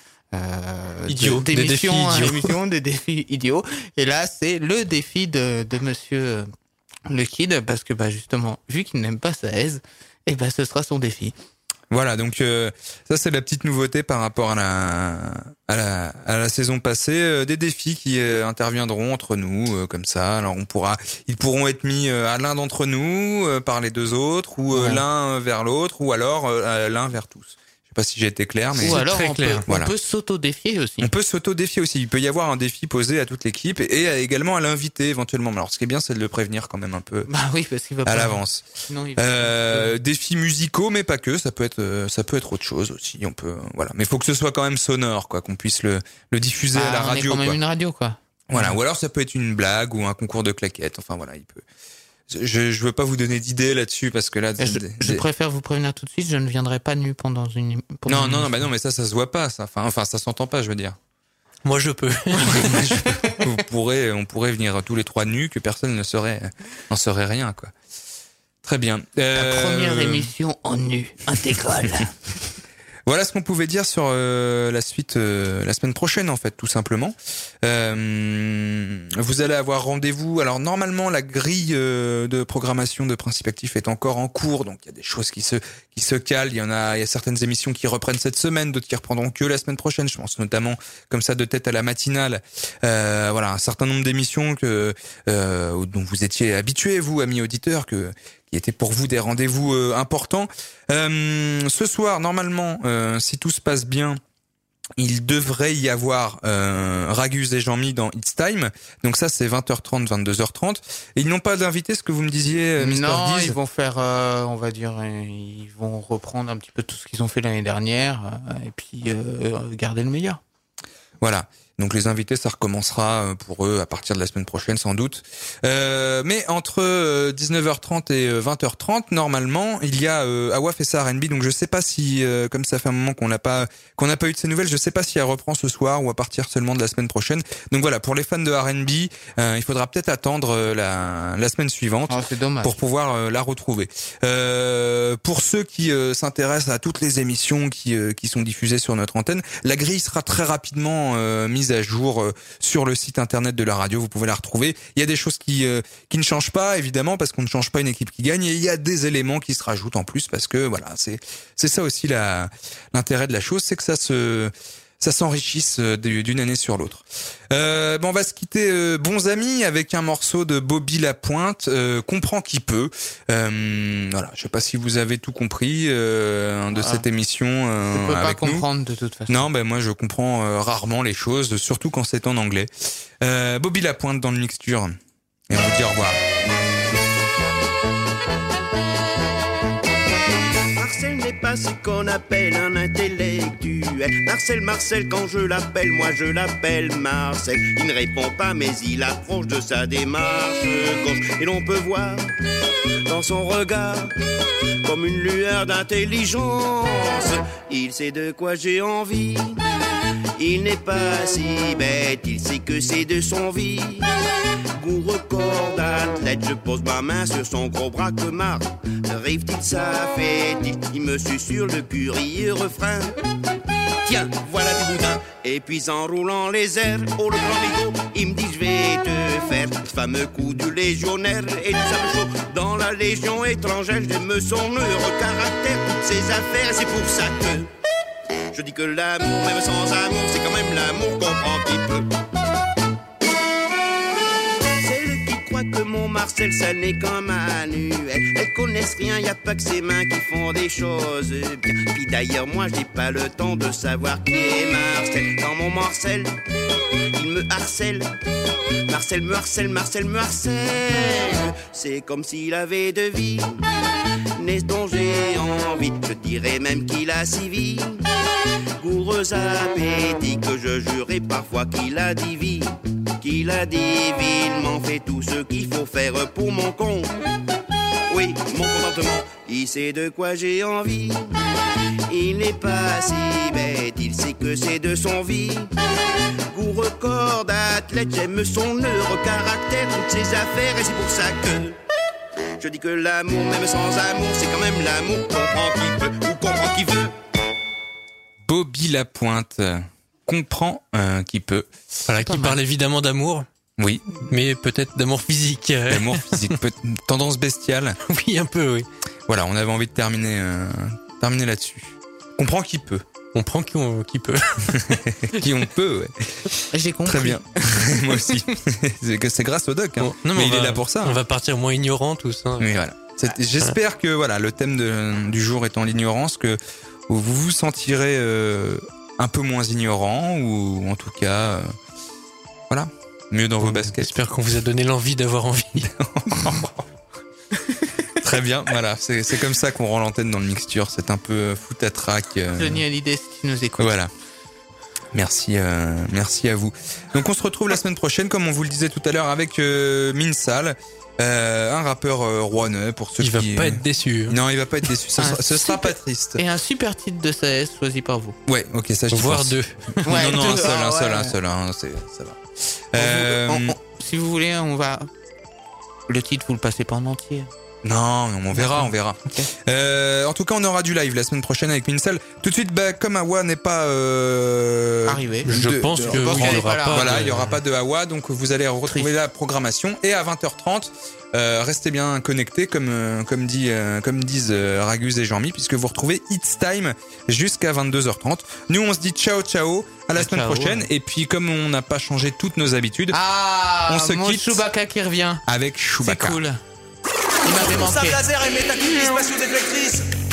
euh, Idiots. de- Des d'émission défis à idiots. émission, des défis idiots. Et là, c'est le défi de, de Monsieur euh, le Kid, parce que bah justement, vu qu'il n'aime pas sa aise, et ben ce sera son défi. Voilà, donc euh, ça c'est la petite nouveauté par rapport à la à la, à la saison passée, euh, des défis qui euh, interviendront entre nous euh, comme ça. Alors on pourra, ils pourront être mis euh, à l'un d'entre nous euh, par les deux autres, ou euh, Ouais. l'un vers l'autre, ou alors euh, l'un vers tous. Je sais pas si j'ai été clair, mais Ou alors très on clair. peut, Voilà. on peut s'auto-défier aussi. on peut s'auto-défier aussi. Il peut y avoir un défi posé à toute l'équipe et, et également à l'invité éventuellement. Alors ce qui est bien, c'est de le prévenir quand même un peu Bah oui, parce qu'il va à pas. l'avance. Sinon, il va Euh, défis musicaux, mais pas que. Ça peut être, euh, ça peut être autre chose aussi. On peut, euh, voilà. Mais il faut que ce soit quand même sonore, quoi, qu'on puisse le, le diffuser Ah, à la on est radio, quand même quoi. une radio, quoi. Voilà. Ou alors ça peut être une blague ou un concours de claquettes. Enfin voilà, il peut. Je, je veux pas vous donner d'idées là-dessus parce que là. Je, des- je des- préfère vous prévenir tout de suite, je ne viendrai pas nu pendant une. pendant Non, une non, non, bah émission. non, mais ça, ça se voit pas, ça. Enfin, enfin, ça s'entend pas, je veux dire. Moi, je peux. Vous pourrez, on pourrait venir tous les trois nus, que personne ne saurait, n'en saurait rien, quoi. Très bien. La Euh, première émission en nu, intégrale. Voilà ce qu'on pouvait dire sur euh, la suite euh, la semaine prochaine, en fait, tout simplement. Euh, vous allez avoir rendez-vous. Alors normalement, la grille euh, de programmation de Principe Actif est encore en cours, donc il y a des choses qui se qui se calent. Il y en a, il y a certaines émissions qui reprennent cette semaine, d'autres qui reprendront que la semaine prochaine. Je pense notamment comme ça de tête à la matinale. Euh, voilà, un certain nombre d'émissions que euh, dont vous étiez habitués, vous, amis auditeurs, que qui étaient pour vous des rendez-vous euh, importants. Euh, ce soir, normalement, euh, si tout se passe bien, il devrait y avoir euh, Raguse et Jean-Mi dans It's Time. Donc ça, c'est vingt heures trente, vingt-deux heures trente. Et ils n'ont pas d'invité, ce que vous me disiez, euh, mister Non, Guise. ils vont faire, euh, on va dire, euh, ils vont reprendre un petit peu tout ce qu'ils ont fait l'année dernière, euh, et puis euh, garder le meilleur. Voilà. Donc les invités, ça recommencera pour eux à partir de la semaine prochaine sans doute. Euh, mais entre euh, dix-neuf heures trente et euh, vingt heures trente, normalement, il y a euh, Awaf et sa R and B. Donc je sais pas si, euh, comme ça fait un moment qu'on n'a pas qu'on n'a pas eu de ces nouvelles, je sais pas si elle reprend ce soir ou à partir seulement de la semaine prochaine. Donc voilà, pour les fans de R and B, euh, il faudra peut-être attendre euh, la la semaine suivante Oh, c'est dommage. pour pouvoir euh, la retrouver. Euh, pour ceux qui euh, s'intéressent à toutes les émissions qui euh, qui sont diffusées sur notre antenne, la grille sera très rapidement euh, mise à jour euh, sur le site internet de la radio. Vous pouvez la retrouver. Il y a des choses qui euh, qui ne changent pas évidemment parce qu'on ne change pas une équipe qui gagne, et il y a des éléments qui se rajoutent en plus parce que voilà, c'est c'est ça aussi la l'intérêt de la chose, c'est que ça se ça s'enrichisse d'une année sur l'autre. Euh, bon, on va se quitter, euh, bons amis, avec un morceau de Bobby Lapointe, euh, Comprend qui peut. Euh, voilà, je sais pas si vous avez tout compris euh, de Ah. cette émission euh, Je peux pas avec nous. comprendre de toute façon. Non, ben moi je comprends euh, rarement les choses, surtout quand c'est en anglais. Euh, Bobby Lapointe dans le Mixture. Et on vous dit au revoir. Marcel n'est pas ce qu'on appelle un intellectuel. Marcel, Marcel, quand je l'appelle, moi je l'appelle Marcel. Il ne répond pas, mais il approche de sa démarche gauche. Et l'on peut voir dans son regard comme une lueur d'intelligence. Il sait de quoi j'ai envie. Il n'est pas si bête, il sait que c'est de son vie. Goût record d'athlète, je pose ma main sur son gros bras que marre. Arrive-t-il, ça fait-il, il me susurre le curieux refrain. Tiens, voilà du boudin. Et puis en roulant les airs, oh le grand bigot, il me dit je vais te faire ce fameux coup du légionnaire et du sable chaud. Dans la légion étrangère, j'aime son heureux caractère, toutes ses affaires, c'est pour ça que je dis que l'amour, même sans amour, c'est quand même l'amour qu'on prend qui peut. Celles qui croient que mon Marcel, ça n'est qu'un manuel, elles connaissent rien, y a pas que ses mains qui font des choses bien. Puis d'ailleurs, moi, j'ai pas le temps de savoir qui est Marcel. Dans mon Marcel, il me harcèle. Marcel me harcèle, Marcel me harcèle. C'est comme s'il avait de vie, n'est-ce dont j'ai envie. Je dirais même qu'il a si vie. Goureux appétit que je jurais parfois qu'il a divine, qu'il a divinement fait tout ce qu'il faut faire pour mon compte. Oui, mon contentement, il sait de quoi j'ai envie. Il n'est pas si bête, il sait que c'est de son vie. Goût record d'athlète, j'aime son heureux caractère, toutes ses affaires, et c'est pour ça que je dis que l'amour, même sans amour, c'est quand même l'amour qu'on prend qui peut ou qu'on prend qui veut. Bobby Lapointe, comprend euh, qui peut. Voilà, qui parle évidemment d'amour. Oui. Mais peut-être d'amour physique. D'amour physique, peut- tendance bestiale. Oui, un peu, oui. Voilà, on avait envie de terminer, euh, terminer là-dessus. Comprend qui peut. On prend qui, on, qui peut. Qui on peut, ouais. J'ai compris. Très bien. Moi aussi. c'est, que c'est grâce au doc, hein. Bon, non, mais mais il va, est là pour ça. On hein. va partir moins ignorant, tout ça. Oui, voilà. C'est, j'espère que voilà, le thème de, du jour étant l'ignorance, que vous vous sentirez euh, un peu moins ignorant, ou en tout cas, euh, voilà, mieux dans vos baskets. J'espère qu'on vous a donné l'envie d'avoir envie. Très bien, voilà, c'est, c'est comme ça qu'on rend l'antenne dans le mixture, c'est un peu foot à track. Euh... Johnny Hallyday, si tu nous écoutes. Voilà. Merci, euh, merci à vous. Donc on se retrouve la semaine prochaine, comme on vous le disait tout à l'heure, avec euh, Minsal, euh, un rappeur euh, rouennais pour ceux il qui. Il va pas être déçu. Hein. Non, il va pas être déçu. Ce, sera, ce sera super... pas triste. Et un super titre de C S choisi par vous. Ouais, ok, ça je dis. Voire deux. Ouais, non, non, deux. un seul, Ah, un seul, ouais. un seul, un, c'est, ça va. On Euh... vous, on, on, si vous voulez, on va. Le titre, vous le passez pas en entier. Non, on verra, on verra. Okay. Euh, en tout cas, on aura du live la semaine prochaine avec Minsal. Tout de suite, bah, comme Awa n'est pas euh, arrivé, je de, pense de, que de, oui, il y aura pas. Voilà, de... il y aura pas de Awa, donc vous allez retrouver Triste. La programmation. Et à vingt heures trente, euh, restez bien connectés, comme euh, comme dit euh, comme disent euh, Ragus et Jean-Mi, puisque vous retrouvez It's Time jusqu'à vingt-deux heures trente. Nous, on se dit ciao ciao, à la semaine ciao. prochaine. Et puis, comme on n'a pas changé toutes nos habitudes, ah, on se mon quitte Chewbacca qui revient avec Chewbacca. C'est cool. Il m'avait manqué. Sable laser et métacule, spatio déflectrice.